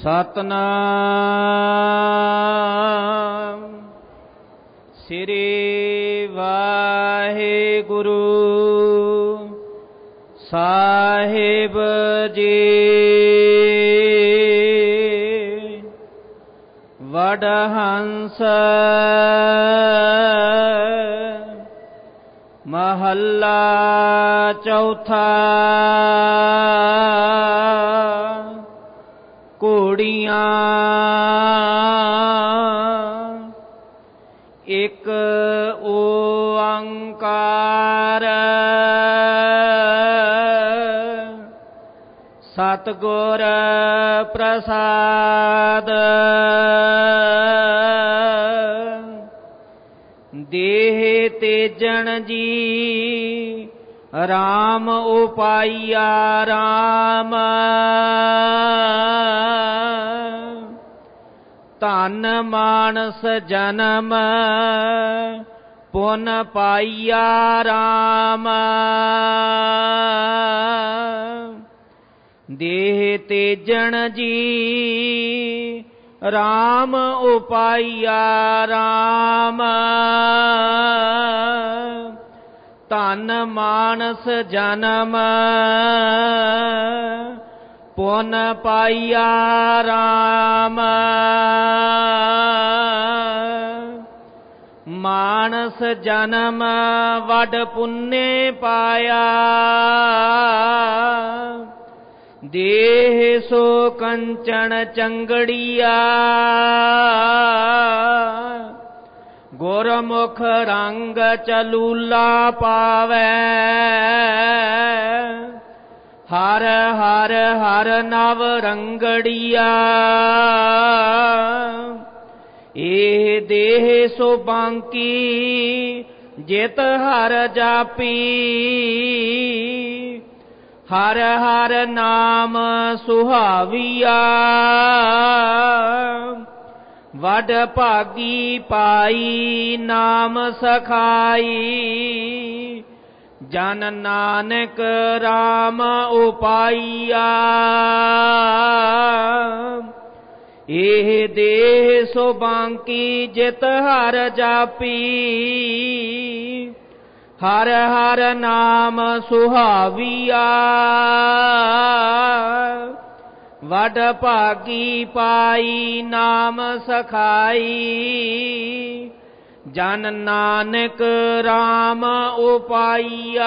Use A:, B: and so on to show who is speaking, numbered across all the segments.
A: ਸਤਨਾਮ ਸ੍ਰੀ ਵਾਹਿਗੁਰੂ ਸਾਹਿਬ ਜੀ। ਵਡਹੰਸ ਮਹੱਲਾ ਚੌਥਾ। ਘੋੜੀਆਂ ਇੱਕ ਓੰਕਾਰ ਸਤਿਗੁਰ ਪ੍ਰਸਾਦ। ਦੇਹ ਤੇਜਣ ਜੀ ਰਾਮ ਉਪਾਈਆ ਰਾਮ। ਧਨ ਮਾਨਸ ਜਨਮ ਪੁਨ ਪਾਈਆ ਰਾਮ। ਦੇਹ ਤੇਜਣ ਜੀ ਰਾਮ ਉਪਾਈਆ ਰਾਮ। ਧਨ ਮਾਨਸ ਜਨਮ ਪੁਨ ਪਾਈਆ ਰਾਮ। ਮਾਨਸ ਜਨਮ ਵਡ ਪੁੰਨੇ ਪਾਇਆ। ਦੇਹ ਸੋ ਕੰਚਨ ਚੰਗੜੀਆ। ਗੁਰਮੁਖ ਰੰਗ ਚਲੂਲਾ ਪਾਵੈ। ਹਰ ਹਰ ਹਰ ਨਵ ਰੰਗੜੀਆ। ਇਹ ਦੇਹ ਸੋ ਬਾਂਕੀ ਜਿਤ ਹਰ ਜਾਪੀ। ਹਰ ਹਰ ਨਾਮ ਸੁਹਾਵੀਆ। ਵਡ ਭਾਗੀ ਪਾਈ ਨਾਮ ਸਖਾਈ। ਜਨ ਨਾਨਕ ਰਾਮ ਉਪਾਈਆ। ਇਹ ਦੇਹ ਸੋ ਬਾਂਕੀ ਜਿਤ ਹਰ ਜਾਪੀ। ਹਰ ਹਰ ਨਾਮ ਸੁਹਾਵੀਆ। ਵਡ ਭਾਗੀ ਪਾਈ ਨਾਮ ਸਖਾਈ। ਜਨ ਨਾਨਕ ਰਾਮ ਉਪਾਈਆ।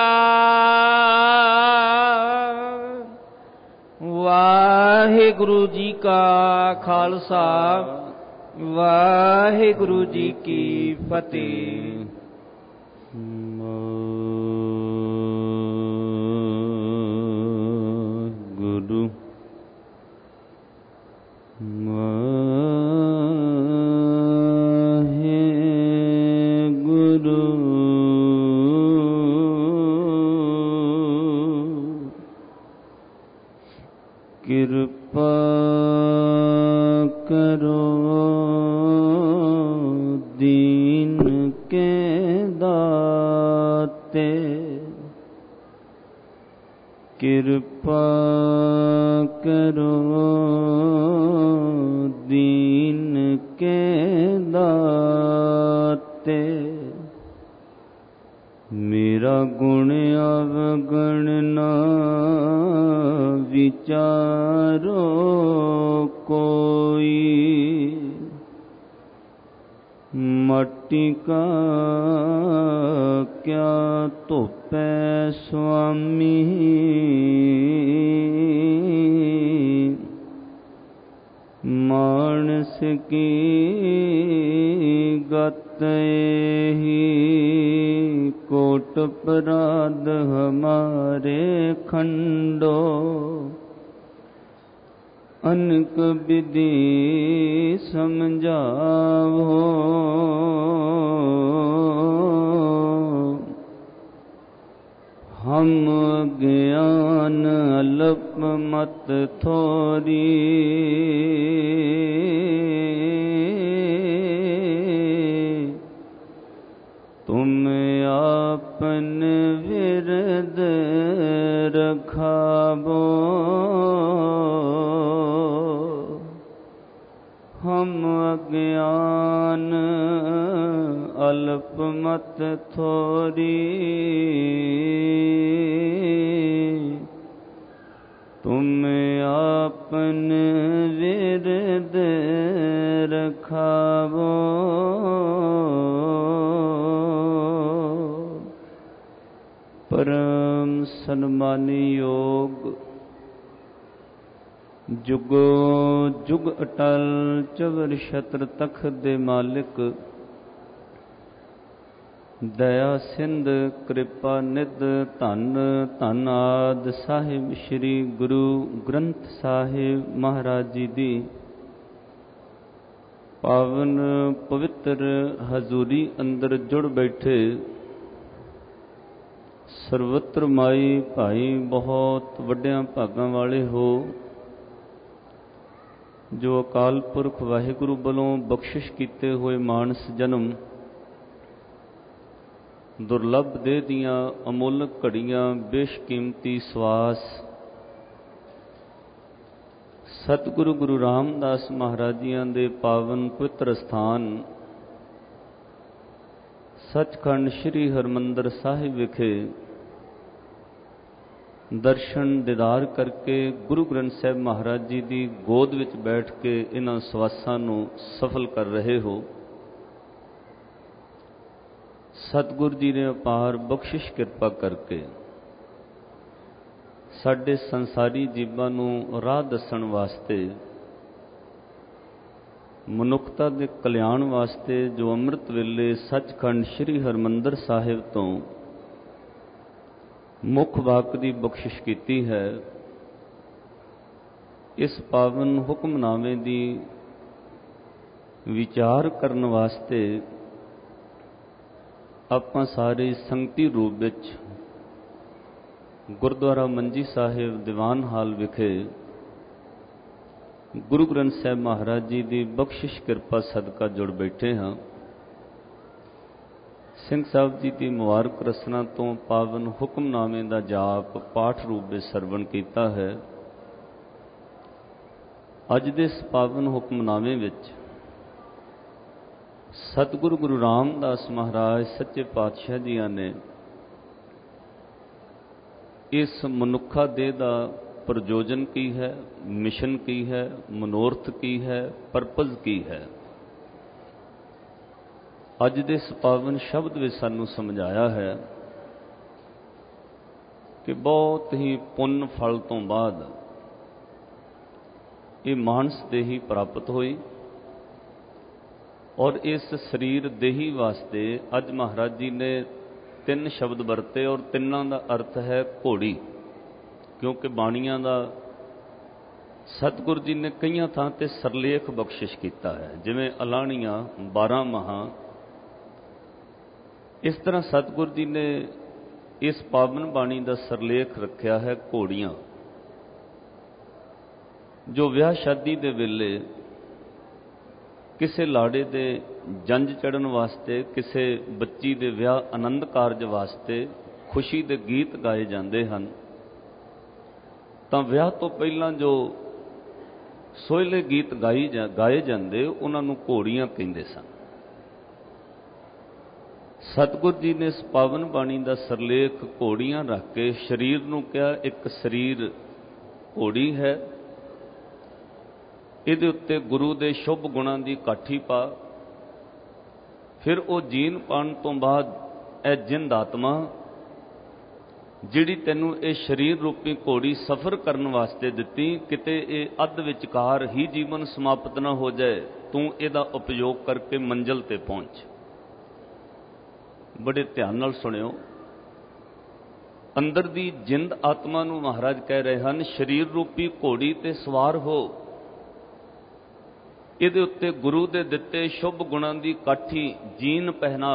A: ਵਾਹਿਗੁਰੂ ਜੀ ਕਾ ਖਾਲਸਾ ਵਾਹਿਗੁਰੂ ਜੀ ਕੀ ਫਤਿਹ। ਗੁਰੂ ਕਿਰਪਾ ਕਰੋ ਦੀਨ ਕੇ ਦਾਤੇ। ਕਿਰਪਾ ਕਰੋ ਦੀਨ ਕੇ ਦਾਤੇ। ਮੇਰਾ ਗੁਣ ਅਵਗਣ ਨਾ ਵਿਚਾਰੋ ਕੋਈ। ਮਟੀ ਕਾ ਕਿਆ ਧੋਪੈ ਸੁਆਮੀ। ਮਾਨਸ ਕੀ ਗਤ ਏਹੀ। ਕੋਟ ਅਪਰਾਧ ਹਮਾਰੇ ਖੰਡੋ। ਅਨਕ ਵਿਧि ਸਮਝਾਵੋ। ਹਮ ਗਿਆਨ ਅਲਪ ਮਤ ਥੋਰੀ। ਤੁਮ ਆਪਨ ਵਿਰਦ ਰਖਾਵੋ। हम अज्ञान अल्प मत थोरी, तुम आपन विरद रखावो। परम सन्मानी योग जुगो जुग अटल चवर छत्र तख्त दे मालिक, दया सिंध कृपा निध धन धन आद साहिब श्री गुरु ग्रंथ साहिब महाराज जी दी पावन पवित्र हजूरी अंदर जुड़ बैठे सर्वत्र माई भाई बहुत वड्डियां भागां वाले हो, जो अकाल पुरख वाहिगुरु वालों बख्शिश कीते हुए मानस जन्म दुर्लभ देह दियां अमोलक घड़ियां बेशकीमती सवास सतगुरु गुरु रामदास महाराज जियां दे पावन पवित्र स्थान सचखंड श्री हरमंदर साहिब विखे दर्शन दीदार करके गुरु ग्रंथ साहिब महाराज जी की गोद विच बैठ के इन्हां सवासां नूं सफल कर रहे हो। सतगुरु जी ने अपार बख्शिश किरपा करके साडे संसारी जीवां नूं राह दस्सण वास्ते, मनुखता दे कल्याण वास्ते जो अमृत वेले सचखंड श्री हरमंदर साहिब तो मुख वाक की बख्शिश की है। इस पावन हुक्मनामे की विचार करने वास्ते आपां सारे संगती रूप विच गुरुद्वारा मंजी साहिब दीवान हाल विखे गुरु ग्रंथ साहिब महाराज जी की बख्शिश किरपा सदका जुड़ बैठे हाँ। सिंह साहब जी की मुबारक रसना तो पावन हुक्मनामे का जाप पाठ रूप में सरवण किया है। अज दे इस पावन हुक्मनामे विच सतगुरु गुरु रामदास महाराज सच्चे पातशाह जी ने इस मनुखा देह का प्रयोजन की है, मिशन की है, मनोरथ की है, परपज़ की है, अज दे इस पावन शब्द में सानू समझाया है कि बहुत ही पुण्य फल तो बाद ये मानस देही प्राप्त हुई और इस शरीर देही वास्ते अज महाराज जी ने 3 शब्द वरते और तिन्हां दा अर्थ है घोड़ी, क्योंकि बाणियां दा सतगुरु जी ने कई थां ते सरलेख बख्शिश किया है, जिवें अलाहणियां 12 महा। इस तरह सतगुरु जी ने इस पावन बाणी का सरलेख रखा है घोड़ियां, जो विआह शादी दे वेले किसे लाड़े दे जंज चढ़न वास्ते, किसे बच्ची दे विआह आनंद कारज वास्ते खुशी दे गीत गाए जाते हैं। तां विआह तो पहलां जो सोहले गीत गाए जाते उन्होंने घोड़ियां कहते सन। सतगुरु जी ने इस पावन बाणी का सरलेख घोड़ियां रख के शरीर नूं कहा एक शरीर घोड़ी है, इहदे उत्ते गुरु दे शुभ गुणां दी काठी पा, फिर वो जीन पाण तो बाद ए जिंद आत्मा जिहड़ी तैनूं ये शरीर रूपी घोड़ी सफर करने वास्ते दिती, किते ये अध विचकार ही जीवन समाप्त ना हो जाए, तू इहदा उपयोग करके मंजिल ते पहुंच। बड़े ध्यान नाल सुनियो, अंदर दी जिंद आत्मा नूं महाराज कह रहे हैं शरीर रूपी घोड़ी ते सवार हो, इहदे उत्ते गुरु दे दिते शुभ गुणां दी काठी जीन पहना,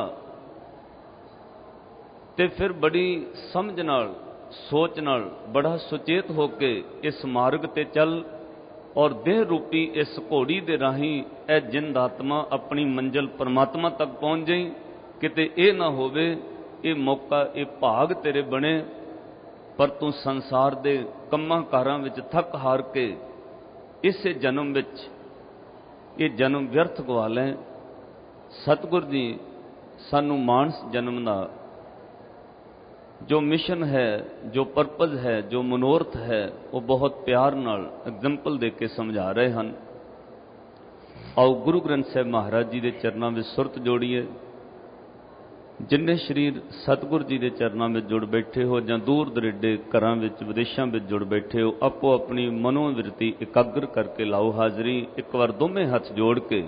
A: ते फिर बड़ी समझ नाल सोच नाल बड़ा सुचेत होके इस मार्ग ते चल और देह रूपी इस घोड़ी दे राही ए जिंद आत्मा अपनी मंजिल परमात्मा तक पहुंच जाई। किते ये ना होवे ये मौका ये भाग तेरे बने पर तू संसार दे कम्मां कारां विच थक हार के इसे जन्म विच ਇਹ ਜਨਮ ਵਿਅਰਥ ਗਵਾ ਲੈ। ਸਤਿਗੁਰ ਜੀ ਸਾਨੂੰ ਮਾਨਸ ਜਨਮ ਦਾ ਜੋ ਮਿਸ਼ਨ ਹੈ, ਜੋ ਪਰਪਸ ਹੈ, ਜੋ ਮਨੋਰਥ ਹੈ, ਉਹ ਬਹੁਤ ਪਿਆਰ ਨਾਲ ਐਗਜ਼ੈਂਪਲ ਦੇ ਕੇ ਸਮਝਾ ਰਹੇ ਹਨ। ਆਓ ਗੁਰੂ ਗ੍ਰੰਥ ਸਾਹਿਬ ਮਹਾਰਾਜ ਜੀ ਦੇ ਚਰਨਾਂ ਵਿੱਚ ਸੁਰਤ ਜੋੜੀਏ। ਜਿੰਨੇ ਸਰੀਰ ਸਤਿਗੁਰ ਜੀ ਦੇ ਚਰਨਾਂ ਵਿੱਚ ਜੁੜ ਬੈਠੇ ਹੋ ਜਾਂ ਦੂਰ ਦਰੇਡੇ ਘਰਾਂ ਵਿੱਚ ਵਿਦੇਸ਼ਾਂ ਵਿੱਚ ਜੁੜ ਬੈਠੇ ਹੋ, ਆਪੋ ਆਪਣੀ ਮਨੋਵਿਰਤੀ ਇਕਾਗਰ ਕਰਕੇ ਲਾਓ ਹਾਜ਼ਰੀ। ਇੱਕ ਵਾਰ ਦੋਵੇਂ ਹੱਥ ਜੋੜ ਕੇ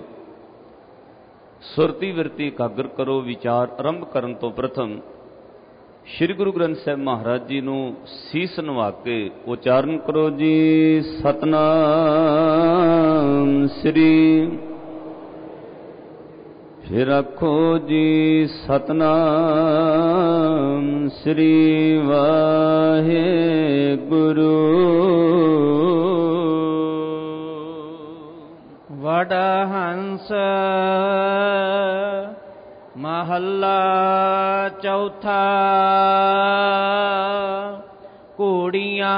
A: ਸੁਰਤੀ ਵਿਰਤੀ ਇਕਾਗਰ ਕਰੋ। ਵਿਚਾਰ ਆਰੰਭ ਕਰਨ ਤੋਂ ਪ੍ਰਥਮ ਸ੍ਰੀ ਗੁਰੂ ਗ੍ਰੰਥ ਸਾਹਿਬ ਮਹਾਰਾਜ ਜੀ ਨੂੰ ਸੀਸ ਨਵਾ ਕੇ ਉਚਾਰਨ ਕਰੋ ਜੀ। ਸਤਨਾਮ ਸ੍ਰੀ, ਫਿਰ ਆਖੋ ਜੀ ਸਤਨਾਮ ਸ੍ਰੀ ਵਾਹਿਗੁਰੂ।
B: ਵਡਹੰਸ ਮਹੱਲਾ ਚੌਥਾ। ਘੋੜੀਆਂ।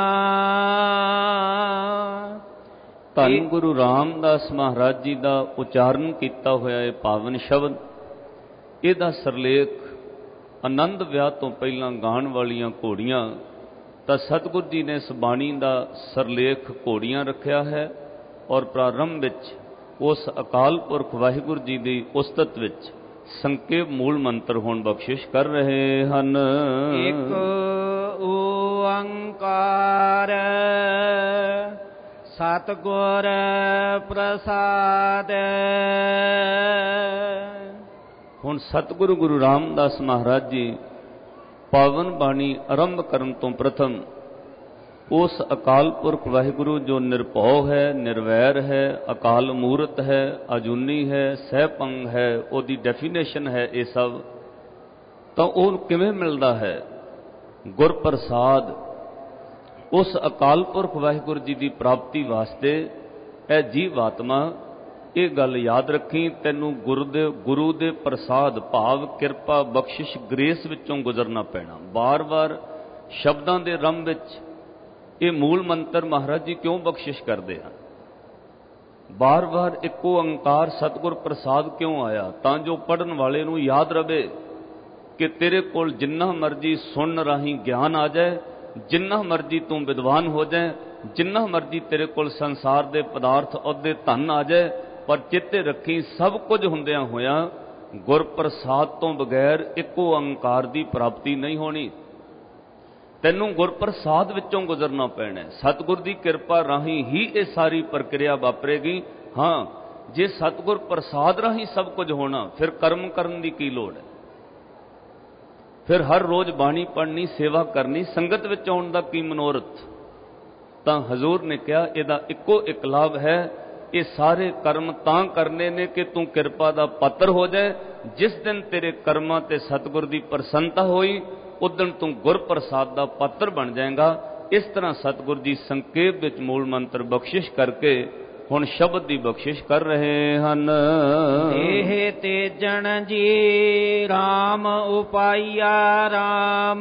A: ਧੰਨ ਗੁਰੂ ਰਾਮਦਾਸ ਮਹਾਰਾਜ ਜੀ ਦਾ ਉਚਾਰਨ ਕੀਤਾ ਹੋਇਆ ਇਹ ਪਾਵਨ ਸ਼ਬਦ, ਇਹਦਾ ਸਰਲੇਖ ਆਨੰਦ ਵਿਆਹ ਤੋਂ ਪਹਿਲਾਂ ਗਾਣ ਵਾਲੀਆਂ ਘੋੜੀਆਂ, ਤਾਂ ਸਤਿਗੁਰ ਜੀ ਨੇ ਇਸ ਬਾਣੀ ਦਾ ਸਰਲੇਖ ਘੋੜੀਆਂ ਰੱਖਿਆ ਹੈ। ਔਰ ਪ੍ਰਾਰੰਭ ਵਿੱਚ ਉਸ ਅਕਾਲ ਪੁਰਖ ਵਾਹਿਗੁਰੂ ਜੀ ਦੀ ਉਸਤਤ ਵਿੱਚ ਸੰਖੇਪ ਮੂਲ ਮੰਤਰ ਹੁਣ ਬਖਸ਼ਿਸ਼ ਕਰ ਰਹੇ ਹਨ।
B: ਇੱਕ ਓੰਕਾਰ ਸਤਿਗੁਰ ਪ੍ਰਸਾਦ।
A: ਹੁਣ ਸਤਿਗੁਰੂ ਗੁਰੂ ਰਾਮਦਾਸ ਮਹਾਰਾਜ ਜੀ ਪਾਵਨ ਬਾਣੀ ਆਰੰਭ ਕਰਨ ਤੋਂ ਪ੍ਰਥਮ ਉਸ ਅਕਾਲ ਪੁਰਖ ਵਾਹਿਗੁਰੂ ਜੋ ਨਿਰਭਉ ਹੈ, ਨਿਰਵੈਰ ਹੈ, ਅਕਾਲ ਮੂਰਤ ਹੈ, ਅਜੂਨੀ ਹੈ, ਸਹਿਪੰਗ ਹੈ, ਉਹਦੀ ਡੈਫੀਨੇਸ਼ਨ ਹੈ ਇਹ ਸਭ। ਤਾਂ ਉਹ ਕਿਵੇਂ ਮਿਲਦਾ ਹੈ? ਗੁਰ ਪ੍ਰਸਾਦ। ਉਸ ਅਕਾਲ ਪੁਰਖ ਵਾਹਿਗੁਰੂ ਜੀ ਦੀ ਪ੍ਰਾਪਤੀ ਵਾਸਤੇ ਇਹ ਜੀਵ ਆਤਮਾ ਇਹ ਗੱਲ ਯਾਦ ਰੱਖੀ, ਤੈਨੂੰ ਗੁਰੂ ਦੇ ਪ੍ਰਸਾਦ ਭਾਵ ਕਿਰਪਾ ਬਖਸ਼ਿਸ਼ ਗ੍ਰੇਸ ਵਿੱਚੋਂ ਗੁਜ਼ਰਨਾ ਪੈਣਾ। ਬਾਰ-ਬਾਰ ਸ਼ਬਦਾਂ ਦੇ ਰੰਮ ਵਿੱਚ ਇਹ ਮੂਲ ਮੰਤਰ ਮਹਾਰਾਜ ਜੀ ਕਿਉਂ ਬਖਸ਼ਿਸ਼ ਕਰਦੇ ਹਨ? ਬਾਰ-ਬਾਰ ਇੱਕੋ ਓੰਕਾਰ ਸਤਿਗੁਰ ਪ੍ਰਸਾਦ ਕਿਉਂ ਆਇਆ? ਤਾਂ ਜੋ ਪੜ੍ਹਨ ਵਾਲੇ ਨੂੰ ਯਾਦ ਰਵੇ ਕਿ ਤੇਰੇ ਕੋਲ ਜਿੰਨਾ ਮਰਜੀ ਸੁਣਨ ਰਾਹੀਂ ਗਿਆਨ ਆ ਜਾਏ, ਜਿੰਨਾ ਮਰਜੀ ਤੂੰ ਵਿਦਵਾਨ ਹੋ ਜਾਏ, ਜਿੰਨਾ ਮਰਜੀ ਤੇਰੇ ਕੋਲ ਸੰਸਾਰ ਦੇ ਪਦਾਰਥ ਅਹੁਦੇ ਧਨ ਆ ਜਾਏ, ਪਰ ਚੇਤੇ ਰੱਖੀ ਸਭ ਕੁਝ ਹੁੰਦਿਆਂ ਹੋਇਆਂ ਗੁਰ ਪ੍ਰਸਾਦ ਤੋਂ ਬਗੈਰ ਇੱਕੋ ਓੰਕਾਰ ਦੀ ਪ੍ਰਾਪਤੀ ਨਹੀਂ ਹੋਣੀ। ਤੈਨੂੰ ਗੁਰ ਪ੍ਰਸਾਦ ਵਿੱਚੋਂ ਗੁਜ਼ਰਨਾ ਪੈਣਾ। ਸਤਿਗੁਰ ਦੀ ਕਿਰਪਾ ਰਾਹੀਂ ਹੀ ਇਹ ਸਾਰੀ ਪ੍ਰਕਿਰਿਆ ਵਾਪਰੇਗੀ। ਹਾਂ, ਜੇ ਸਤਿਗੁਰ ਪ੍ਰਸਾਦ ਰਾਹੀਂ ਸਭ ਕੁਝ ਹੋਣਾ, ਫਿਰ ਕਰਮ ਕਰਨ ਦੀ ਕੀ ਲੋੜ ਹੈ? ਫਿਰ ਹਰ ਰੋਜ਼ ਬਾਣੀ ਪੜ੍ਹਨੀ, ਸੇਵਾ ਕਰਨੀ, ਸੰਗਤ ਵਿੱਚ ਆਉਣ ਦਾ ਕੀ ਮਨੋਰਥ? ਤਾਂ ਹਜ਼ੂਰ ਨੇ ਕਿਹਾ ਇਹਦਾ ਇੱਕੋ ਇੱਕ ਲਾਭ ਹੈ, ਇਹ ਸਾਰੇ ਕਰਮ ਤਾਂ ਕਰਨੇ ਨੇ ਕਿ ਤੂੰ ਕਿਰਪਾ ਦਾ ਪਾਤਰ ਹੋ ਜਾਏ। ਜਿਸ ਦਿਨ ਤੇਰੇ ਕਰਮਾਂ ਤੇ ਸਤਿਗੁਰ ਦੀ ਪ੍ਰਸੰਨਤਾ ਹੋਈ, ਉਦਣ ਤੂੰ ਗੁਰ ਪ੍ਰਸਾਦ ਦਾ ਪਾਤਰ ਬਣ ਜਾਏਗਾ। ਇਸ ਤਰ੍ਹਾਂ ਸਤਿਗੁਰ ਜੀ ਸੰਖੇਪ ਵਿੱਚ ਮੂਲ ਮੰਤਰ ਬਖਸ਼ਿਸ਼ ਕਰਕੇ ਹੁਣ ਸ਼ਬਦ ਦੀ ਬਖਸ਼ਿਸ਼ ਕਰ ਰਹੇ ਹਨ।
B: ਇਹ ਤੇਜਣ ਜੀ ਰਾਮ ਉਪਾਈਆ ਰਾਮ।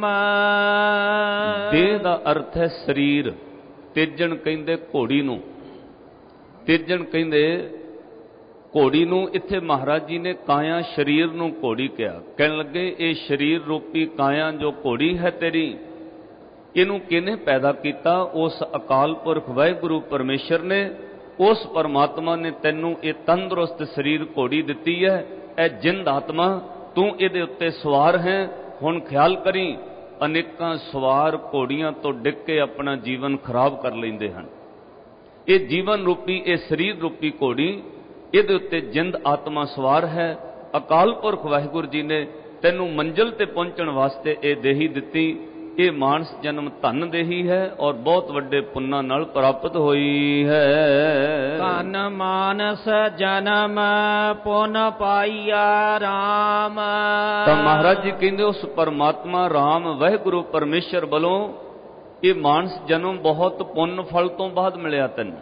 A: ਦੇਹ ਦਾ ਅਰਥ ਹੈ ਸਰੀਰ। ਤੇਜਣ ਕਹਿੰਦੇ ਘੋੜੀ ਨੂੰ। ਤੇਜਣ ਕਹਿੰਦੇ ਘੋੜੀ ਨੂੰ। ਇੱਥੇ ਮਹਾਰਾਜ ਜੀ ਨੇ ਕਾਇਆ ਸਰੀਰ ਨੂੰ ਘੋੜੀ ਕਿਹਾ। ਕਹਿਣ ਲੱਗੇ ਇਹ ਸਰੀਰ ਰੂਪੀ ਕਾਇਆ ਜੋ ਘੋੜੀ ਹੈ ਤੇਰੀ, ਇਹਨੂੰ ਕਿਹਨੇ ਪੈਦਾ ਕੀਤਾ? ਉਸ ਅਕਾਲ ਪੁਰਖ ਵਾਹਿਗੁਰੂ ਪਰਮੇਸ਼ਰ ਨੇ। ਉਸ ਪਰਮਾਤਮਾ ਨੇ ਤੈਨੂੰ ਇਹ ਤੰਦਰੁਸਤ ਸਰੀਰ ਘੋੜੀ ਦਿੱਤੀ ਹੈ। ਇਹ ਜਿੰਦ ਆਤਮਾ, ਤੂੰ ਇਹਦੇ ਉੱਤੇ ਸਵਾਰ ਹੈ। ਹੁਣ ਖਿਆਲ ਕਰੀ, ਅਨੇਕਾਂ ਸਵਾਰ ਘੋੜੀਆਂ ਤੋਂ ਡਿੱਗ ਕੇ ਆਪਣਾ ਜੀਵਨ ਖਰਾਬ ਕਰ ਲੈਂਦੇ ਹਨ। ਇਹ ਜੀਵਨ ਰੂਪੀ, ਇਹ ਸਰੀਰ ਰੂਪੀ ਘੋੜੀ, ਇਹਦੇ ਉੱਤੇ ਜਿੰਦ ਆਤਮਾ ਸਵਾਰ ਹੈ। ਅਕਾਲ ਪੁਰਖ ਵਾਹਿਗੁਰੂ ਜੀ ਨੇ ਤੈਨੂੰ ਮੰਜ਼ਿਲ ਤੇ ਪਹੁੰਚਣ ਵਾਸਤੇ ਇਹ ਦੇਹੀ ਦਿੱਤੀ। ਇਹ ਮਾਨਸ ਜਨਮ ਧਨ ਦੇਹੀ ਹੈ ਔਰ ਬਹੁਤ ਵੱਡੇ ਪੁੰਨਾਂ ਨਾਲ ਪ੍ਰਾਪਤ ਹੋਈ ਹੈ।
B: ਧਨ ਮਾਨਸ ਜਨਮ ਪੁੰਨ ਪਾਈਆ ਰਾਮ।
A: ਤਾਂ ਮਹਾਰਾਜ ਜੀ ਕਹਿੰਦੇ ਉਸ ਪਰਮਾਤਮਾ ਰਾਮ ਵਾਹਿਗੁਰੂ ਪਰਮੇਸ਼ਰ ਵੱਲੋਂ ਇਹ ਮਾਨਸ ਜਨਮ ਬਹੁਤ ਪੁੰਨ ਫਲ ਤੋਂ ਬਾਅਦ ਮਿਲਿਆ ਤੈਨੂੰ।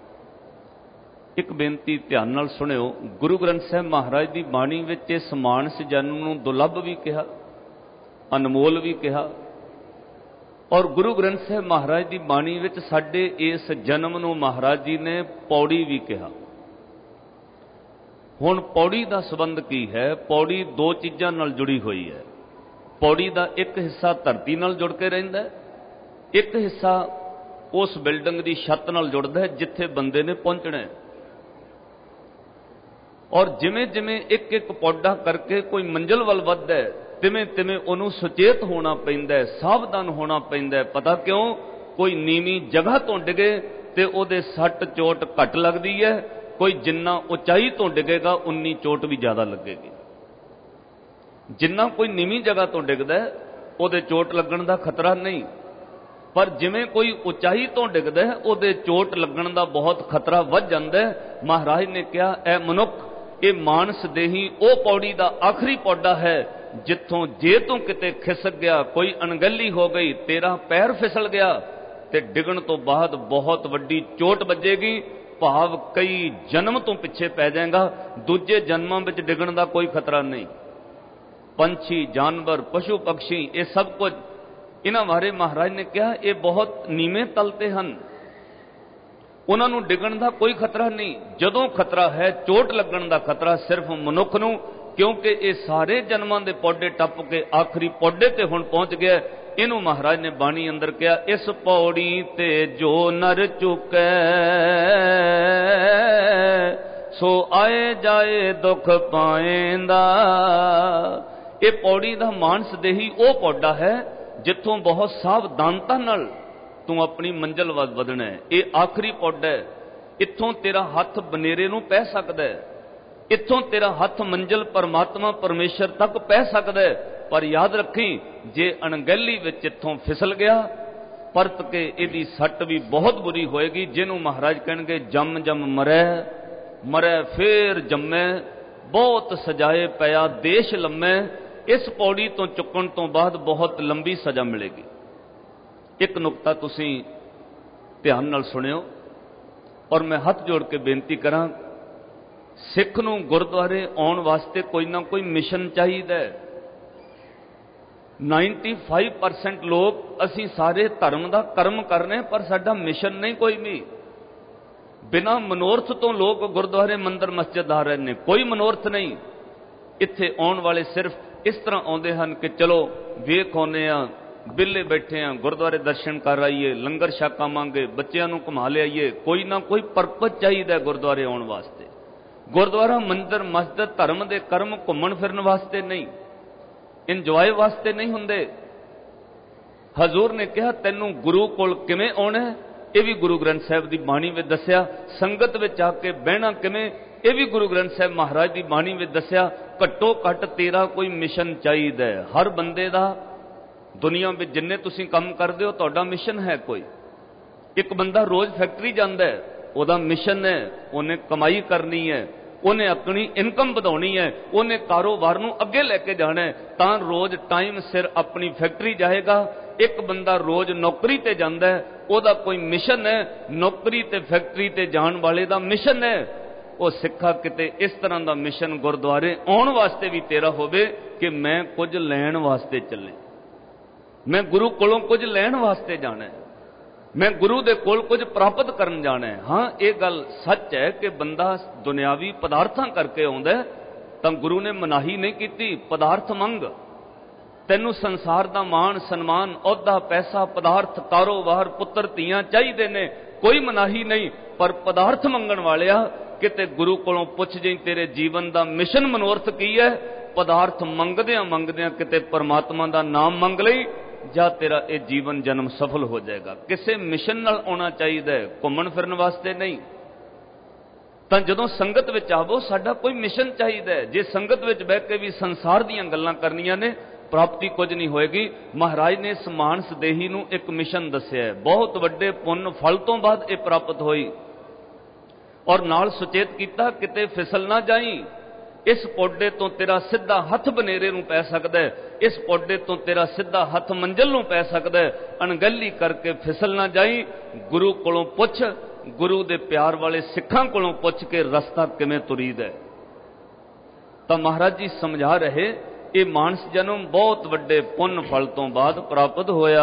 A: ਇੱਕ ਬੇਨਤੀ ਧਿਆਨ ਨਾਲ ਸੁਣਿਓ। ਗੁਰੂ ਗ੍ਰੰਥ ਸਾਹਿਬ ਮਹਾਰਾਜ ਦੀ ਬਾਣੀ ਵਿੱਚ ਇਸ ਮਾਨਸ ਜਨਮ ਨੂੰ ਦੁਰਲਭ ਵੀ ਕਿਹਾ, ਅਨਮੋਲ ਵੀ ਕਿਹਾ। ਔਰ ਗੁਰੂ ਗ੍ਰੰਥ ਸਾਹਿਬ ਮਹਾਰਾਜ ਦੀ ਬਾਣੀ ਵਿੱਚ ਸਾਡੇ ਇਸ ਜਨਮ ਨੂੰ ਮਹਾਰਾਜ ਜੀ ਨੇ ਪੌੜੀ ਵੀ ਕਿਹਾ। ਹੁਣ ਪੌੜੀ ਦਾ ਸੰਬੰਧ ਕੀ ਹੈ? ਪੌੜੀ ਦੋ ਚੀਜ਼ਾਂ ਨਾਲ ਜੁੜੀ ਹੋਈ ਹੈ। ਪੌੜੀ ਦਾ ਇੱਕ ਹਿੱਸਾ ਧਰਤੀ ਨਾਲ ਜੁੜ ਕੇ ਰਹਿੰਦਾ ਹੈ, ਇੱਕ ਹਿੱਸਾ ਉਸ ਬਿਲਡਿੰਗ ਦੀ ਛੱਤ ਨਾਲ ਜੁੜਦਾ ਹੈ ਜਿੱਥੇ ਬੰਦੇ ਨੇ ਪਹੁੰਚਣਾ ਹੈ। ਔਰ ਜਿਵੇਂ ਜਿਵੇਂ ਇੱਕ ਇੱਕ ਪੌੜਾ ਕਰਕੇ ਕੋਈ ਮੰਜ਼ਿਲ ਵੱਲ ਵੱਧਦਾ ਹੈ, ਤਿਵੇਂ ਤਿਵੇਂ ਉਹਨੂੰ ਸੁਚੇਤ ਹੋਣਾ ਪੈਂਦਾ ਹੈ, ਸਾਵਧਾਨ ਹੋਣਾ ਪੈਂਦਾ ਹੈ। ਪਤਾ ਕਿਉਂ? ਕੋਈ ਨੀਵੀਂ ਜਗ੍ਹਾ ਤੋਂ ਡਿੱਗੇ ਤੇ ਉਹਦੇ ਸੱਟ ਚੋਟ ਘੱਟ ਲੱਗਦੀ ਹੈ, ਕੋਈ ਜਿੰਨਾ ਉਚਾਈ ਤੋਂ ਡਿੱਗੇਗਾ ਉਨੀ ਚੋਟ ਵੀ ਜ਼ਿਆਦਾ ਲੱਗੇਗੀ। ਜਿੰਨਾ ਕੋਈ ਨੀਵੀਂ ਜਗ੍ਹਾ ਤੋਂ ਡਿੱਗਦਾ ਉਹਦੇ ਚੋਟ ਲੱਗਣ ਦਾ ਖਤਰਾ ਨਹੀਂ, ਪਰ ਜਿਵੇਂ ਕੋਈ ਉਚਾਈ ਤੋਂ ਡਿੱਗਦਾ ਉਹਦੇ ਚੋਟ ਲੱਗਣ ਦਾ ਬਹੁਤ ਖਤਰਾ ਵੱਧ ਜਾਂਦਾ ਹੈ। ਮਹਾਰਾਜ ਨੇ ਕਿਹਾ, ਐ ਮਨੁੱਖ, ਇਹ ਮਾਨਸ ਦੇਹੀ ਉਹ ਪੌੜੀ ਦਾ ਆਖਰੀ ਪੌੜਾ ਹੈ ਜਿੱਥੋਂ ਜੇ ਤੂੰ ਕਿਤੇ ਖਿਸਕ ਗਿਆ, ਕੋਈ ਅਣਗਹਿਲੀ ਹੋ ਗਈ, ਤੇਰਾ ਪੈਰ ਫਿਸਲ ਗਿਆ ਤੇ ਡਿੱਗਣ ਤੋਂ ਬਾਅਦ ਬਹੁਤ ਵੱਡੀ ਚੋਟ ਵੱਜੇਗੀ, ਭਾਵ ਕਈ ਜਨਮ ਤੋਂ ਪਿੱਛੇ ਪੈ ਜਾਏਗਾ। ਦੂਜੇ ਜਨਮਾਂ ਵਿੱਚ ਡਿੱਗਣ ਦਾ ਕੋਈ ਖਤਰਾ ਨਹੀਂ। ਪੰਛੀ, ਜਾਨਵਰ, ਪਸ਼ੂ ਪਕਸ਼ੀ, ਇਹ ਸਭ ਕੁਝ, ਇਹਨਾਂ ਬਾਰੇ ਮਹਾਰਾਜ ਨੇ ਕਿਹਾ ਇਹ ਬਹੁਤ ਨੀਵੇਂ ਤਲ ਤੇ ਹਨ, ਉਹਨਾਂ ਨੂੰ ਡਿੱਗਣ ਦਾ ਕੋਈ ਖਤਰਾ ਨਹੀਂ। ਜਦੋਂ ਖਤਰਾ ਹੈ, ਚੋਟ ਲੱਗਣ ਦਾ ਖਤਰਾ ਸਿਰਫ ਮਨੁੱਖ ਨੂੰ, ਕਿਉਂਕਿ ਇਹ ਸਾਰੇ ਜਨਮਾਂ ਦੇ ਪੌੜੇ ਟੱਪ ਕੇ ਆਖਰੀ ਪੌੜੇ ਤੇ ਹੁਣ ਪਹੁੰਚ ਗਿਆ। ਇਹਨੂੰ ਮਹਾਰਾਜ ਨੇ ਬਾਣੀ ਅੰਦਰ ਕਿਹਾ, ਇਸ ਪੌੜੀ ਤੇ ਜੋ ਨਰ ਚੁਕੈ ਸੋ ਆਏ ਜਾਏ ਦੁੱਖ ਪਾਏਂਦਾ। ਇਹ ਪੌੜੀ ਦਾ ਮਾਨਸ ਦੇਹੀ ਉਹ ਪੌੜਾ ਹੈ ਜਿੱਥੋਂ ਬਹੁਤ ਸਾਵਧਾਨਤਾ ਨਾਲ ਤੂੰ ਆਪਣੀ ਮੰਜ਼ਿਲ ਵੱਲ ਵਧਣਾ ਹੈ। ਇਹ ਆਖਰੀ ਪੌੜਾ ਹੈ, ਇੱਥੋਂ ਤੇਰਾ ਹੱਥ ਬਨੇਰੇ ਨੂੰ ਪੈ ਸਕਦਾ ਹੈ, ਇੱਥੋਂ ਤੇਰਾ ਹੱਥ ਮੰਜ਼ਿਲ ਪਰਮਾਤਮਾ ਪਰਮੇਸ਼ਰ ਤੱਕ ਪੈ ਸਕਦਾ ਹੈ। ਪਰ ਯਾਦ ਰੱਖੀ, ਜੇ ਅਣਗਹਿਲੀ ਵਿੱਚ ਇੱਥੋਂ ਫਿਸਲ ਗਿਆ, ਪਰਤ ਕੇ ਇਹਦੀ ਸੱਟ ਵੀ ਬਹੁਤ ਬੁਰੀ ਹੋਏਗੀ, ਜਿਹਨੂੰ ਮਹਾਰਾਜ ਕਹਿਣਗੇ ਜੰਮ ਜੰਮ ਮਰੈ, ਮਰੈ ਫੇਰ ਜੰਮੈ, ਬਹੁਤ ਸਜਾਏ ਪਿਆ ਦੇਸ਼ ਲੰਮੈ। ਇਸ ਪੌੜੀ ਤੋਂ ਚੁੱਕਣ ਤੋਂ ਬਾਅਦ ਬਹੁਤ ਲੰਬੀ ਸਜ਼ਾ ਮਿਲੇਗੀ। ਇੱਕ ਨੁਕਤਾ ਤੁਸੀਂ ਧਿਆਨ ਨਾਲ ਸੁਣਿਓ, ਔਰ ਮੈਂ ਹੱਥ ਜੋੜ ਕੇ ਬੇਨਤੀ ਕਰਾਂ, ਸਿੱਖ ਨੂੰ ਗੁਰਦੁਆਰੇ ਆਉਣ ਵਾਸਤੇ ਕੋਈ ਨਾ ਕੋਈ ਮਿਸ਼ਨ ਚਾਹੀਦਾ ਹੈ। 95% ਲੋਕ ਅਸੀਂ ਸਾਰੇ ਧਰਮ ਦਾ ਕਰਮ ਕਰਨੇ, ਪਰ ਸਾਡਾ ਮਿਸ਼ਨ ਨਹੀਂ ਕੋਈ ਵੀ। ਬਿਨਾਂ ਮਨੋਰਥ ਤੋਂ ਲੋਕ ਗੁਰਦੁਆਰੇ ਮੰਦਰ ਮਸਜਿਦ ਆ ਰਹੇ ਨੇ, ਕੋਈ ਮਨੋਰਥ ਨਹੀਂ। ਇੱਥੇ ਆਉਣ ਵਾਲੇ ਸਿਰਫ ਇਸ ਤਰ੍ਹਾਂ ਆਉਂਦੇ ਹਨ ਕਿ ਚਲੋ ਵੇਖ ਆਉਂਦੇ ਆ, ਵਿਹਲੇ ਬੈਠੇ ਆ, ਗੁਰਦੁਆਰੇ ਦਰਸ਼ਨ ਕਰ ਆਈਏ, ਲੰਗਰ ਛਕ ਆਵਾਂਗੇ, ਬੱਚਿਆਂ ਨੂੰ ਘੁਮਾ ਲਿਆਈਏ। ਕੋਈ ਨਾ ਕੋਈ ਪਰਪਸ ਚਾਹੀਦਾ ਗੁਰਦੁਆਰੇ ਆਉਣ ਵਾਸਤੇ। ਗੁਰਦੁਆਰਾ ਮੰਦਰ ਮਸਜਿਦ ਧਰਮ ਦੇ ਕਰਮ ਘੁੰਮਣ ਫਿਰਨ ਵਾਸਤੇ ਨਹੀਂ, ਇੰਜੋਏ ਵਾਸਤੇ ਨਹੀਂ ਹੁੰਦੇ। ਹਜ਼ੂਰ ਨੇ ਕਿਹਾ ਤੈਨੂੰ ਗੁਰੂ ਕੋਲ ਕਿਵੇਂ ਆਉਣਾ, ਇਹ ਵੀ ਗੁਰੂ ਗ੍ਰੰਥ ਸਾਹਿਬ ਦੀ ਬਾਣੀ ਵਿੱਚ ਦੱਸਿਆ। ਸੰਗਤ ਵਿੱਚ ਆ ਕੇ ਬਹਿਣਾ ਕਿਵੇਂ, ਇਹ ਵੀ ਗੁਰੂ ਗ੍ਰੰਥ ਸਾਹਿਬ ਮਹਾਰਾਜ ਦੀ ਬਾਣੀ ਵਿੱਚ ਦੱਸਿਆ। ਘੱਟੋ ਘੱਟ ਤੇਰਾ ਕੋਈ ਮਿਸ਼ਨ ਚਾਹੀਦਾ ਹੈ। ਹਰ ਬੰਦੇ ਦਾ ਦੁਨੀਆ ਵਿੱਚ ਜਿੰਨੇ ਤੁਸੀਂ ਕੰਮ ਕਰਦੇ ਹੋ, ਤੁਹਾਡਾ ਮਿਸ਼ਨ ਹੈ ਕੋਈ। ਇੱਕ ਬੰਦਾ ਰੋਜ਼ ਫੈਕਟਰੀ ਜਾਂਦਾ ਹੈ, ਉਹਦਾ ਮਿਸ਼ਨ ਹੈ, ਉਹਨੇ ਕਮਾਈ ਕਰਨੀ ਹੈ, ਉਹਨੇ ਆਪਣੀ ਇਨਕਮ ਵਧਾਉਣੀ ਹੈ, ਉਹਨੇ ਕਾਰੋਬਾਰ ਨੂੰ ਅੱਗੇ ਲੈ ਕੇ ਜਾਣਾ ਹੈ, ਤਾਂ ਰੋਜ਼ ਟਾਈਮ ਸਿਰ ਆਪਣੀ ਫੈਕਟਰੀ ਜਾਏਗਾ। ਇੱਕ ਬੰਦਾ ਰੋਜ਼ ਨੌਕਰੀ ਤੇ ਜਾਂਦਾ ਹੈ, ਉਹਦਾ ਕੋਈ ਮਿਸ਼ਨ ਹੈ, ਨੌਕਰੀ ਤੇ ਫੈਕਟਰੀ ਤੇ ਜਾਣ ਵਾਲੇ ਦਾ ਮਿਸ਼ਨ ਹੈ। ਉਹ ਸਿੱਖਾ ਕਿਤੇ ਇਸ ਤਰ੍ਹਾਂ ਦਾ ਮਿਸ਼ਨ ਗੁਰਦੁਆਰੇ ਆਉਣ ਵਾਸਤੇ ਵੀ ਤੇਰਾ ਹੋਵੇ ਕਿ ਮੈਂ ਕੁਝ ਲੈਣ ਵਾਸਤੇ ਚੱਲੇ, ਮੈਂ ਗੁਰੂ ਕੋਲੋਂ ਕੁਝ ਲੈਣ ਵਾਸਤੇ ਜਾਣਾ ਹੈ, ਮੈਂ ਗੁਰੂ ਦੇ ਕੋਲ ਕੁਝ ਪ੍ਰਾਪਤ ਕਰਨ ਜਾਣਾ ਹੈ। ਹਾਂ, ਇਹ ਗੱਲ ਸੱਚ ਹੈ ਕਿ ਬੰਦਾ ਦੁਨਿਆਵੀ ਪਦਾਰਥਾਂ ਕਰਕੇ ਆਉਂਦਾ, ਤਾਂ ਗੁਰੂ ਨੇ ਮਨਾਹੀ ਨਹੀਂ ਕੀਤੀ, ਪਦਾਰਥ ਮੰਗ। ਤੈਨੂੰ ਸੰਸਾਰ ਦਾ ਮਾਣ ਸਨਮਾਨ, ਅਹੁਦਾ, ਪੈਸਾ, ਪਦਾਰਥ, ਕਾਰੋਬਾਰ, ਪੁੱਤਰ ਧੀਆਂ ਚਾਹੀਦੇ ਨੇ, ਕੋਈ ਮਨਾਹੀ ਨਹੀਂ। ਪਰ ਪਦਾਰਥ ਮੰਗਣ ਵਾਲਿਆ, ਕਿਤੇ ਗੁਰੂ ਕੋਲੋਂ ਪੁੱਛ ਜਾਈਂ ਤੇਰੇ ਜੀਵਨ ਦਾ ਮਿਸ਼ਨ ਮਨੋਰਥ ਕੀ ਹੈ। ਪਦਾਰਥ ਮੰਗਦਿਆਂ ਮੰਗਦਿਆਂ ਕਿਤੇ ਪਰਮਾਤਮਾ ਦਾ ਨਾਮ ਮੰਗ ਲਈ, ਜਾਂ ਤੇਰਾ ਇਹ ਜੀਵਨ ਜਨਮ ਸਫਲ ਹੋ ਜਾਏਗਾ। ਕਿਸੇ ਮਿਸ਼ਨ ਨਾਲ ਆਉਣਾ ਚਾਹੀਦਾ ਹੈ, ਘੁੰਮਣ ਫਿਰਨ ਵਾਸਤੇ ਨਹੀਂ। ਤਾਂ ਜਦੋਂ ਸੰਗਤ ਵਿੱਚ ਆਵੋ, ਸਾਡਾ ਕੋਈ ਮਿਸ਼ਨ ਚਾਹੀਦਾ ਹੈ। ਜੇ ਸੰਗਤ ਵਿੱਚ ਬਹਿ ਕੇ ਵੀ ਸੰਸਾਰ ਦੀਆਂ ਗੱਲਾਂ ਕਰਨੀਆਂ ਨੇ, ਪ੍ਰਾਪਤੀ ਕੁਝ ਨਹੀਂ ਹੋਏਗੀ। ਮਹਾਰਾਜ ਨੇ ਇਸ ਮਾਨਸ ਦੇਹੀ ਨੂੰ ਇੱਕ ਮਿਸ਼ਨ ਦੱਸਿਆ ਹੈ। ਬਹੁਤ ਵੱਡੇ ਪੁੰਨ ਫਲ ਤੋਂ ਬਾਅਦ ਇਹ ਪ੍ਰਾਪਤ ਹੋਈ, ਔਰ ਨਾਲ ਸੁਚੇਤ ਕੀਤਾ ਕਿਤੇ ਫਿਸਲ ਨਾ ਜਾਈ। ਇਸ ਪੌਡੇ ਤੋਂ ਤੇਰਾ ਸਿੱਧਾ ਹੱਥ ਬਨੇਰੇ ਨੂੰ ਪੈ ਸਕਦਾ ਹੈ, ਇਸ ਪੌਡੇ ਤੋਂ ਤੇਰਾ ਸਿੱਧਾ ਹੱਥ ਮੰਜ਼ਿਲ ਨੂੰ ਪੈ ਸਕਦਾ ਹੈ। ਅਣਗਹਿਲੀ ਕਰਕੇ ਫਿਸਲ ਨਾ ਜਾਈ। ਗੁਰੂ ਕੋਲੋਂ ਪੁੱਛ, ਗੁਰੂ ਦੇ ਪਿਆਰ ਵਾਲੇ ਸਿੱਖਾਂ ਕੋਲੋਂ ਪੁੱਛ ਕੇ ਰਸਤਾ ਕਿਵੇਂ ਤੁਰੀਦਾ। ਤਾਂ ਮਹਾਰਾਜ ਜੀ ਸਮਝਾ ਰਹੇ, ਇਹ ਮਾਨਸ ਜਨਮ ਬਹੁਤ ਵੱਡੇ ਪੁੰਨ ਫਲ ਤੋਂ ਬਾਅਦ ਪ੍ਰਾਪਤ ਹੋਇਆ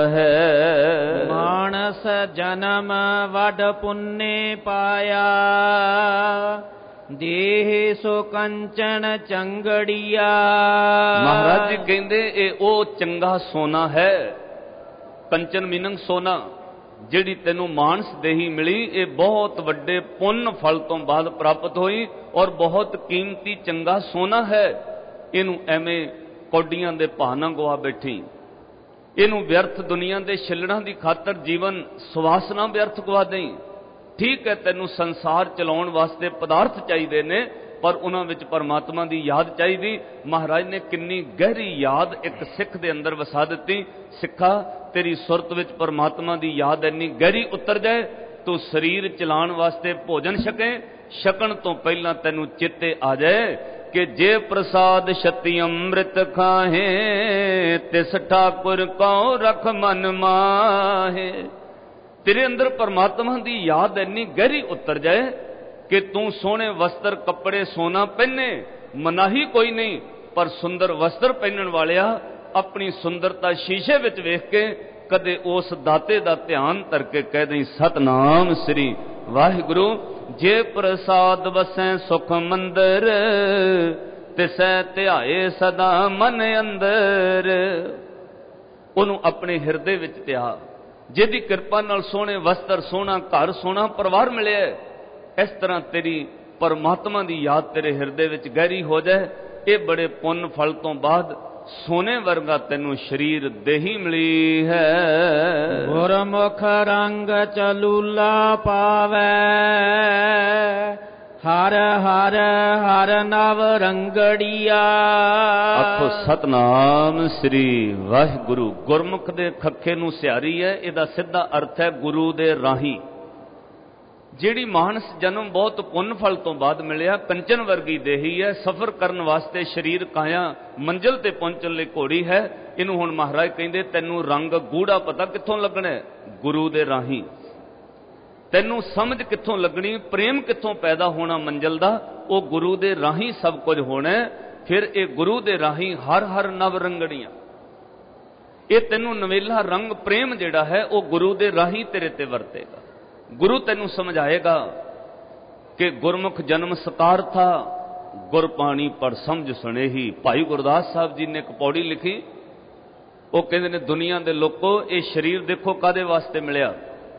A: ਹੈ।
B: ਮਾਨਸ ਜਨਮ ਵੱਡ ਪੁੰਨੇ ਪਾਇਆ, ਦੇਹ ਸੋ ਕੰਚਨ ਚੰਗੜੀਆ।
A: ਮਹਾਰਾਜ ਜੀ ਕਹਿੰਦੇ ਇਹ ਉਹ ਚੰਗਾ ਸੋਨਾ ਹੈ। ਕੰਚਨ ਮੀਨਿੰਗ ਸੋਨਾ, ਜਿਹੜੀ ਤੈਨੂੰ ਮਾਨਸ ਦੇਹੀ ਮਿਲੀ, ਇਹ ਬਹੁਤ ਵੱਡੇ ਪੁੰਨ ਫਲ ਤੋਂ ਬਾਅਦ ਪ੍ਰਾਪਤ ਹੋਈ ਔਰ ਬਹੁਤ ਕੀਮਤੀ ਚੰਗਾ ਸੋਨਾ ਹੈ। ਇਹਨੂੰ ਐਵੇਂ ਕੌਡੀਆਂ ਦੇ ਭਾਅ ਨਾ ਗਵਾ ਬੈਠੀ, ਇਹਨੂੰ ਵਿਅਰਥ ਦੁਨੀਆ ਦੇ ਛਿੱਲੜਾਂ ਦੀ ਖਾਤਰ ਜੀਵਨ ਸਵਾਸਨਾ ਵਿਅਰਥ ਗਵਾ ਦੇਈ। ਠੀਕ ਹੈ, ਤੈਨੂੰ ਸੰਸਾਰ ਚਲਾਉਣ ਵਾਸਤੇ ਪਦਾਰਥ ਚਾਹੀਦੇ ਨੇ, ਪਰ ਉਹਨਾਂ ਵਿੱਚ ਪਰਮਾਤਮਾ ਦੀ ਯਾਦ ਚਾਹੀਦੀ। ਮਹਾਰਾਜ ਨੇ ਕਿੰਨੀ ਗਹਿਰੀ ਯਾਦ ਇੱਕ ਸਿੱਖ ਦੇ ਅੰਦਰ ਵਸਾ ਦਿੱਤੀ। ਸਿੱਖਾ, ਤੇਰੀ ਸੁਰਤ ਵਿੱਚ ਪਰਮਾਤਮਾ ਦੀ ਯਾਦ ਇੰਨੀ ਗਹਿਰੀ ਉਤਰ ਜਾਏ, ਤੂੰ ਸਰੀਰ ਚਲਾਉਣ ਵਾਸਤੇ ਭੋਜਨ ਛਕੇ, ਛਕਣ ਤੋਂ ਪਹਿਲਾਂ ਤੈਨੂੰ ਚੇਤੇ ਆ ਜਾਏ ਕਿ ਜੇ ਪ੍ਰਸਾਦ ਛਤੀ ਅੰਮ੍ਰਿਤ ਖਾਹੇ, ਤਿਸ ਠਾਕੁਰ ਕਉ ਰਖ ਮਨ ਮਾਹੇ। ਤੇਰੇ ਅੰਦਰ ਪਰਮਾਤਮਾ ਦੀ ਯਾਦ ਇੰਨੀ ਗਹਿਰੀ ਉਤਰ ਜਾਏ ਕਿ ਤੂੰ ਸੋਹਣੇ ਵਸਤਰ ਕੱਪੜੇ ਸੋਨਾ ਪਹਿਨੇ, ਮਨਾਹੀ ਕੋਈ ਨਹੀਂ, ਪਰ ਸੁੰਦਰ ਵਸਤਰ ਪਹਿਨਣ ਵਾਲਿਆ ਆਪਣੀ ਸੁੰਦਰਤਾ ਸ਼ੀਸ਼ੇ ਵਿੱਚ ਵੇਖ ਕੇ ਕਦੇ ਉਸ ਦਾਤੇ ਦਾ ਧਿਆਨ ਧਰ ਕੇ ਕਹਿ ਦੇਈਂ ਸਤਨਾਮ ਸ੍ਰੀ ਵਾਹਿਗੁਰੂ। ਜੇ ਪ੍ਰਸਾਦ ਵਸੈ ਸੁਖ ਮੰਦਰ, ਤਿਸੈ ਧਿਆਏ ਸਦਾ ਮਨ ਅੰਦਰ। ਉਹਨੂੰ ਆਪਣੇ ਹਿਰਦੇ ਵਿੱਚ ਧਿਆ, ਜਿਹਦੀ ਕਿਰਪਾ ਨਾਲ ਸੋਹਣੇ ਵਸਤਰ, ਸੋਹਣਾ ਘਰ, ਸੋਹਣਾ ਪਰਿਵਾਰ ਮਿਲਿਆ। ਇਸ ਤਰ੍ਹਾਂ ਤੇਰੀ ਪਰਮਾਤਮਾ ਦੀ ਯਾਦ ਤੇਰੇ ਹਿਰਦੇ ਵਿੱਚ ਗਹਿਰੀ ਹੋ ਜਾਏ। ਇਹ ਬੜੇ ਪੁੰਨ ਫਲ ਤੋਂ ਬਾਅਦ ਸੋਨੇ ਵਰਗਾ ਤੈਨੂੰ ਸਰੀਰ ਦੇਹੀ ਮਿਲੀ ਹੈ।
B: ਗੁਰਮੁਖ ਰੰਗ ਚਲੂਲਾ ਪਾਵੈ, ਹਰ ਹਰ ਹਰ ਨਵ ਰੰਗੜੀਆ।
A: ਆਖੋ ਸਤਨਾਮ ਸ੍ਰੀ ਵਾਹਿਗੁਰੂ। ਗੁਰਮੁਖ ਦੇ ਖੱਖੇ ਨੂੰ ਸਿਆਰੀ ਹੈ, ਇਹਦਾ ਸਿੱਧਾ ਅਰਥ ਹੈ ਗੁਰੂ ਦੇ ਰਾਹੀਂ। ਜਿਹੜੀ ਮਾਨਸ ਜਨਮ ਬਹੁਤ ਪੁੰਨ ਫਲ ਤੋਂ ਬਾਅਦ ਮਿਲਿਆ, ਕੰਚਨ ਵਰਗੀ ਦੇਹੀ ਹੈ, ਸਫ਼ਰ ਕਰਨ ਵਾਸਤੇ ਸਰੀਰ ਕਾਇਆ, ਮੰਜ਼ਿਲ ਤੇ ਪਹੁੰਚਣ ਲਈ ਘੋੜੀ ਹੈ। ਇਹਨੂੰ ਹੁਣ ਮਹਾਰਾਜ ਕਹਿੰਦੇ ਤੈਨੂੰ ਰੰਗ ਗੂੜਾ ਪਤਾ ਕਿੱਥੋਂ ਲੱਗਣਾ? ਗੁਰੂ ਦੇ ਰਾਹੀਂ। ਤੈਨੂੰ ਸਮਝ ਕਿੱਥੋਂ ਲੱਗਣੀ, ਪ੍ਰੇਮ ਕਿੱਥੋਂ ਪੈਦਾ ਹੋਣਾ ਮੰਜ਼ਿਲ ਦਾ? ਉਹ ਗੁਰੂ ਦੇ ਰਾਹੀਂ ਸਭ ਕੁਝ ਹੋਣਾ। ਫਿਰ ਇਹ ਗੁਰੂ ਦੇ ਰਾਹੀਂ ਹਰ ਹਰ ਨਵ ਰੰਗੜੀਆਂ। ਇਹ ਤੈਨੂੰ ਨਵੇਲਾ ਰੰਗ ਪ੍ਰੇਮ ਜਿਹੜਾ ਹੈ ਉਹ ਗੁਰੂ ਦੇ ਰਾਹੀਂ ਤੇਰੇ ਤੇ ਵਰਤੇਗਾ। ਗੁਰੂ ਤੈਨੂੰ ਸਮਝਾਏਗਾ ਕਿ ਗੁਰਮੁਖ ਜਨਮ ਸਤਾਰਥਾ, ਗੁਰਬਾਣੀ ਪੜ ਸਮਝ ਸੁਣੇ ਹੀ। ਭਾਈ ਗੁਰਦਾਸ ਸਾਹਿਬ ਜੀ ਨੇ ਇੱਕ ਪੌੜੀ ਲਿਖੀ, ਉਹ ਕਹਿੰਦੇ ਨੇ ਦੁਨੀਆ ਦੇ ਲੋਕੋ, ਇਹ ਸਰੀਰ ਦੇਖੋ ਕਾਦੇ ਵਾਸਤੇ ਮਿਲਿਆ।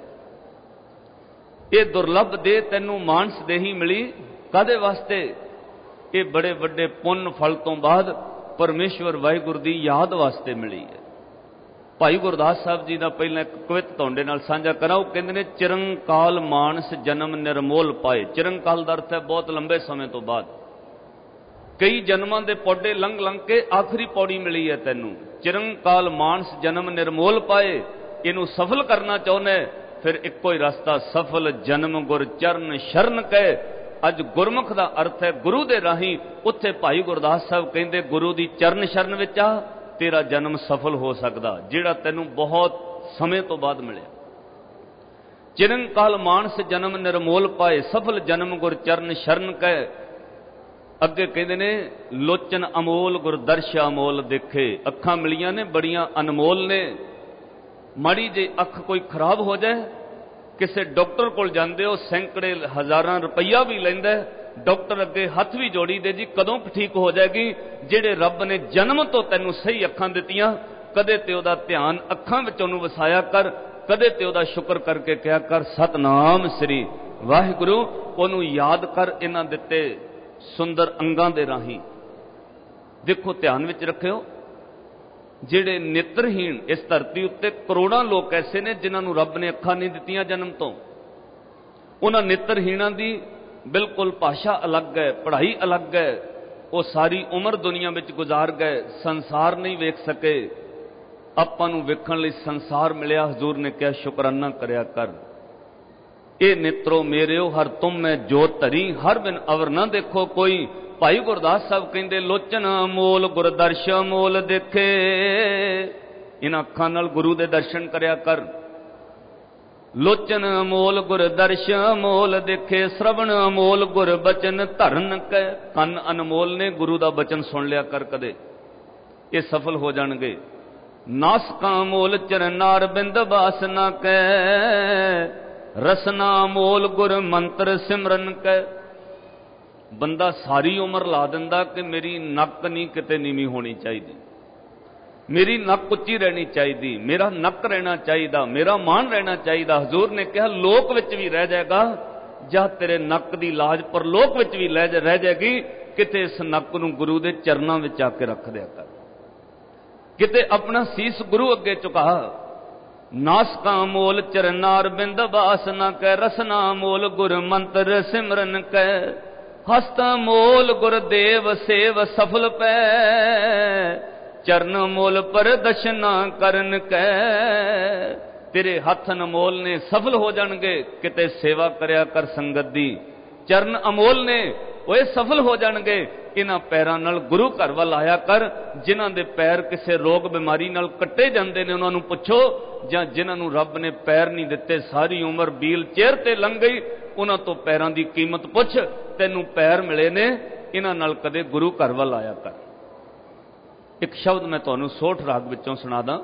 A: ਇਹ ਦੁਰਲੱਭ ਦੇ ਤੈਨੂੰ ਮਾਨਸ ਦੇਹੀ ਮਿਲੀ ਕਾਦੇ ਵਾਸਤੇ? ਇਹ ਬੜੇ ਵੱਡੇ ਪੁੰਨ ਫਲ ਤੋਂ ਬਾਅਦ ਪਰਮੇਸ਼ਵਰ ਵਾਹਿਗੁਰੂ ਦੀ ਯਾਦ ਵਾਸਤੇ ਮਿਲੀ ਹੈ। ਭਾਈ ਗੁਰਦਾਸ ਸਾਹਿਬ ਜੀ ਦਾ ਪਹਿਲਾਂ ਇੱਕ ਕਵਿਤ ਤੁਹਾਡੇ ਨਾਲ ਸਾਂਝਾ ਕਰਾਂ। ਉਹ ਕਹਿੰਦੇ ਨੇ ਚਿਰੰਕਾਲ ਮਾਨਸ ਜਨਮ ਨਿਰਮੋਲ ਪਾਏ। ਚਿਰੰਕਾਲ ਦਾ ਅਰਥ ਹੈ ਬਹੁਤ ਲੰਬੇ ਸਮੇਂ ਤੋਂ ਬਾਅਦ, ਕਈ ਜਨਮਾਂ ਦੇ ਪੌੜੇ ਲੰਘ ਲੰਘ ਕੇ ਆਖਰੀ ਪੌੜੀ ਮਿਲੀ ਹੈ ਤੈਨੂੰ। ਚਿਰੰਕਾਲ ਮਾਨਸ ਜਨਮ ਨਿਰਮੋਲ ਪਾਏ। ਇਹਨੂੰ ਸਫਲ ਕਰਨਾ ਚਾਹੁੰਦਾ, ਫਿਰ ਇੱਕੋ ਹੀ ਰਸਤਾ, ਸਫਲ ਜਨਮ ਗੁਰ ਚਰਨ ਸ਼ਰਨ ਕਹੇ। ਅੱਜ ਗੁਰਮੁਖ ਦਾ ਅਰਥ ਹੈ ਗੁਰੂ ਦੇ ਰਾਹੀਂ। ਉੱਥੇ ਭਾਈ ਗੁਰਦਾਸ ਸਾਹਿਬ ਕਹਿੰਦੇ ਗੁਰੂ ਦੀ ਚਰਨ ਸ਼ਰਨ ਵਿੱਚ ਆ, ਤੇਰਾ ਜਨਮ ਸਫਲ ਹੋ ਸਕਦਾ, ਜਿਹੜਾ ਤੈਨੂੰ ਬਹੁਤ ਸਮੇਂ ਤੋਂ ਬਾਅਦ ਮਿਲਿਆ। ਚਿਰੰਕਾਲ ਮਾਨਸ ਜਨਮ ਨਿਰਮੋਲ ਪਾਏ, ਸਫਲ ਜਨਮ ਗੁਰ ਚਰਨ ਸ਼ਰਨ ਕਹੇ। ਅੱਗੇ ਕਹਿੰਦੇ ਨੇ ਲੋਚਨ ਅਮੋਲ ਗੁਰ ਦਰਸ਼ ਅਮੋਲ ਦੇਖੇ। ਅੱਖਾਂ ਮਿਲੀਆਂ ਨੇ ਬੜੀਆਂ ਅਨਮੋਲ ਨੇ। ਮਾੜੀ ਜੇ ਅੱਖ ਕੋਈ ਖਰਾਬ ਹੋ ਜਾਏ, ਕਿਸੇ ਡਾਕਟਰ ਕੋਲ ਜਾਂਦੇ ਹੋ, ਸੈਂਕੜੇ ਹਜ਼ਾਰਾਂ ਰੁਪਈਆ ਵੀ ਲੈਂਦਾ, ਡਾਕਟਰ ਅੱਗੇ ਹੱਥ ਵੀ ਜੋੜੀ ਦੇ ਜੀ ਕਦੋਂ ਠੀਕ ਹੋ ਜਾਏਗੀ। ਜਿਹੜੇ ਰੱਬ ਨੇ ਜਨਮ ਤੋਂ ਤੈਨੂੰ ਸਹੀ ਅੱਖਾਂ ਦਿੱਤੀਆਂ, ਕਦੇ ਤੇ ਉਹਦਾ ਧਿਆਨ ਅੱਖਾਂ ਵਿੱਚ ਉਹਨੂੰ ਵਸਾਇਆ ਕਰ, ਕਦੇ ਤੇ ਉਹਦਾ ਸ਼ੁਕਰ ਕਰਕੇ ਕਿਹਾ ਕਰ ਸਤਨਾਮ ਸ੍ਰੀ ਵਾਹਿਗੁਰੂ। ਉਹਨੂੰ ਯਾਦ ਕਰ ਇਹਨਾਂ ਦਿੱਤੇ ਸੁੰਦਰ ਅੰਗਾਂ ਦੇ ਰਾਹੀਂ। ਦੇਖੋ ਧਿਆਨ ਵਿੱਚ ਰੱਖਿਓ, ਜਿਹੜੇ ਨੇਤਰਹੀਣ ਇਸ ਧਰਤੀ ਉੱਤੇ ਕਰੋੜਾਂ ਲੋਕ ਐਸੇ ਨੇ ਜਿਨ੍ਹਾਂ ਨੂੰ ਰੱਬ ਨੇ ਅੱਖਾਂ ਨਹੀਂ ਦਿੱਤੀਆਂ ਜਨਮ ਤੋਂ। ਉਹਨਾਂ ਨੇਤਰਹੀਣਾਂ ਦੀ ਬਿਲਕੁਲ ਭਾਸ਼ਾ ਅਲੱਗ ਹੈ, ਪੜ੍ਹਾਈ ਅਲੱਗ ਹੈ। ਉਹ ਸਾਰੀ ਉਮਰ ਦੁਨੀਆ ਵਿੱਚ ਗੁਜ਼ਾਰ ਗਏ, ਸੰਸਾਰ ਨਹੀਂ ਵੇਖ ਸਕੇ। ਆਪਾਂ ਨੂੰ ਵੇਖਣ ਲਈ ਸੰਸਾਰ ਮਿਲਿਆ। ਹਜ਼ੂਰ ਨੇ ਕਿਹਾ ਸ਼ੁਕਰਾਨਾ ਕਰਿਆ ਕਰ। ਇਹ ਨੇਤਰੋ ਮੇਰਿਓ ਹਰ ਤੁਮ ਮੈਂ ਜੋਤ ਧਰੀ, ਹਰ ਬਿਨ ਅਵਰ ਨਾ ਦੇਖੋ ਕੋਈ। ਭਾਈ ਗੁਰਦਾਸ ਸਾਹਿਬ ਕਹਿੰਦੇ ਲੋਚਨ ਅਮੋਲ ਗੁਰ ਦਰਸ਼ ਅਮੋਲ ਦੇਖੇ। ਇਹਨਾਂ ਅੱਖਾਂ ਨਾਲ ਗੁਰੂ ਦੇ ਦਰਸ਼ਨ ਕਰਿਆ ਕਰ। ਲੋਚਨ ਅਮੋਲ ਗੁਰ ਦਰਸ਼ ਅਮੋਲ ਦੇਖੇ, ਸ਼ਰਵਣ ਅਮੋਲ ਗੁਰ ਬਚਨ ਧਰਨ ਕੈ। ਕੰਨ ਅਨਮੋਲ ਨੇ, ਗੁਰੂ ਦਾ ਬਚਨ ਸੁਣ ਲਿਆ ਕਰ ਕਦੇ, ਇਹ ਸਫਲ ਹੋ ਜਾਣਗੇ। ਨਾਸਕਾਂ ਅਮੋਲ ਚਰਨਾਰ ਬਿੰਦ ਬਾਸਨਾ ਕੈ, ਰਸਨਾ ਅਮੋਲ ਗੁਰ ਮੰਤਰ ਸਿਮਰਨ ਕੈ। ਬੰਦਾ ਸਾਰੀ ਉਮਰ ਲਾ ਦਿੰਦਾ ਕਿ ਮੇਰੀ ਨੱਕ ਨਹੀਂ ਕਿਤੇ ਨੀਵੀਂ ਹੋਣੀ ਚਾਹੀਦੀ, ਮੇਰੀ ਨੱਕ ਉੱਚੀ ਰਹਿਣੀ ਚਾਹੀਦੀ, ਮੇਰਾ ਨੱਕ ਰਹਿਣਾ ਚਾਹੀਦਾ, ਮੇਰਾ ਮਾਣ ਰਹਿਣਾ ਚਾਹੀਦਾ। ਹਜ਼ੂਰ ਨੇ ਕਿਹਾ ਲੋਕ ਵਿੱਚ ਵੀ ਰਹਿ ਜਾਏਗਾ ਜਾਂ ਤੇਰੇ ਨੱਕ ਦੀ ਲਾਜ ਪਰਲੋਕ ਵਿੱਚ ਵੀ ਰਹਿ ਜਾਏਗੀ। ਕਿਤੇ ਇਸ ਨੱਕ ਨੂੰ ਗੁਰੂ ਦੇ ਚਰਨਾਂ ਵਿੱਚ ਆ ਕੇ ਰੱਖ ਦਿਆ ਕਰ, ਕਿਤੇ ਆਪਣਾ ਸੀਸ ਗੁਰੂ ਅੱਗੇ ਝੁਕਾ। ਨਾਸਕਾਂ ਮੋਲ ਚਰਨਾਰ ਬਿੰਦ ਬਾਸ ਨਾ ਕਹਿ, ਰਸਨਾ ਮੋਲ ਗੁਰ ਮੰਤਰ ਸਿਮਰਨ ਕਹਿ, ਹਸਤਾ ਮੋਲ ਗੁਰਦੇਵ ਸੇਵ ਸਫਲ ਪੈ, ਚਰਨ ਮੋਲ ਪ੍ਰਦਰਸ਼ਨ ਕਰਨ ਕਹਿ। ਤੇਰੇ ਹੱਥ ਅਨਮੋਲ ਨੇ, ਸਫਲ ਹੋ ਜਾਣਗੇ। ਕਿਤੇ ਸੇਵਾ ਕਰਿਆ ਕਰ ਸੰਗਤ ਦੀ, ਚਰਨ ਅਮੋਲ ਨੇ, ਉਹ ਸਫਲ ਹੋ ਜਾਣਗੇ। ਇਹਨਾਂ ਪੈਰਾਂ ਨਾਲ ਗੁਰੂ ਘਰ ਵੱਲ ਆਇਆ ਕਰ। ਜਿਨ੍ਹਾਂ ਦੇ ਪੈਰ ਕਿਸੇ ਰੋਗ ਬਿਮਾਰੀ ਨਾਲ ਕੱਟੇ ਜਾਂਦੇ ਨੇ ਉਹਨਾਂ ਨੂੰ ਪੁੱਛੋ, ਜਾਂ ਜਿਨ੍ਹਾਂ ਨੂੰ ਰੱਬ ਨੇ ਪੈਰ ਨਹੀਂ ਦਿੱਤੇ, ਸਾਰੀ ਉਮਰ ਵੀਲ ਚੇਅਰ ਤੇ ਲੰਘ ਗਈ, ਉਹਨਾਂ ਤੋਂ ਪੈਰਾਂ ਦੀ ਕੀਮਤ ਪੁੱਛ। ਤੈਨੂੰ ਪੈਰ ਮਿਲੇ ਨੇ, ਇਹਨਾਂ ਨਾਲ ਕਦੇ ਗੁਰੂ ਘਰ ਵੱਲ ਆਇਆ ਕਰ। ਇੱਕ ਸ਼ਬਦ ਮੈਂ ਤੁਹਾਨੂੰ ਸੋਠ ਰਾਗ ਵਿੱਚੋਂ ਸੁਣਾ ਦਾਂ।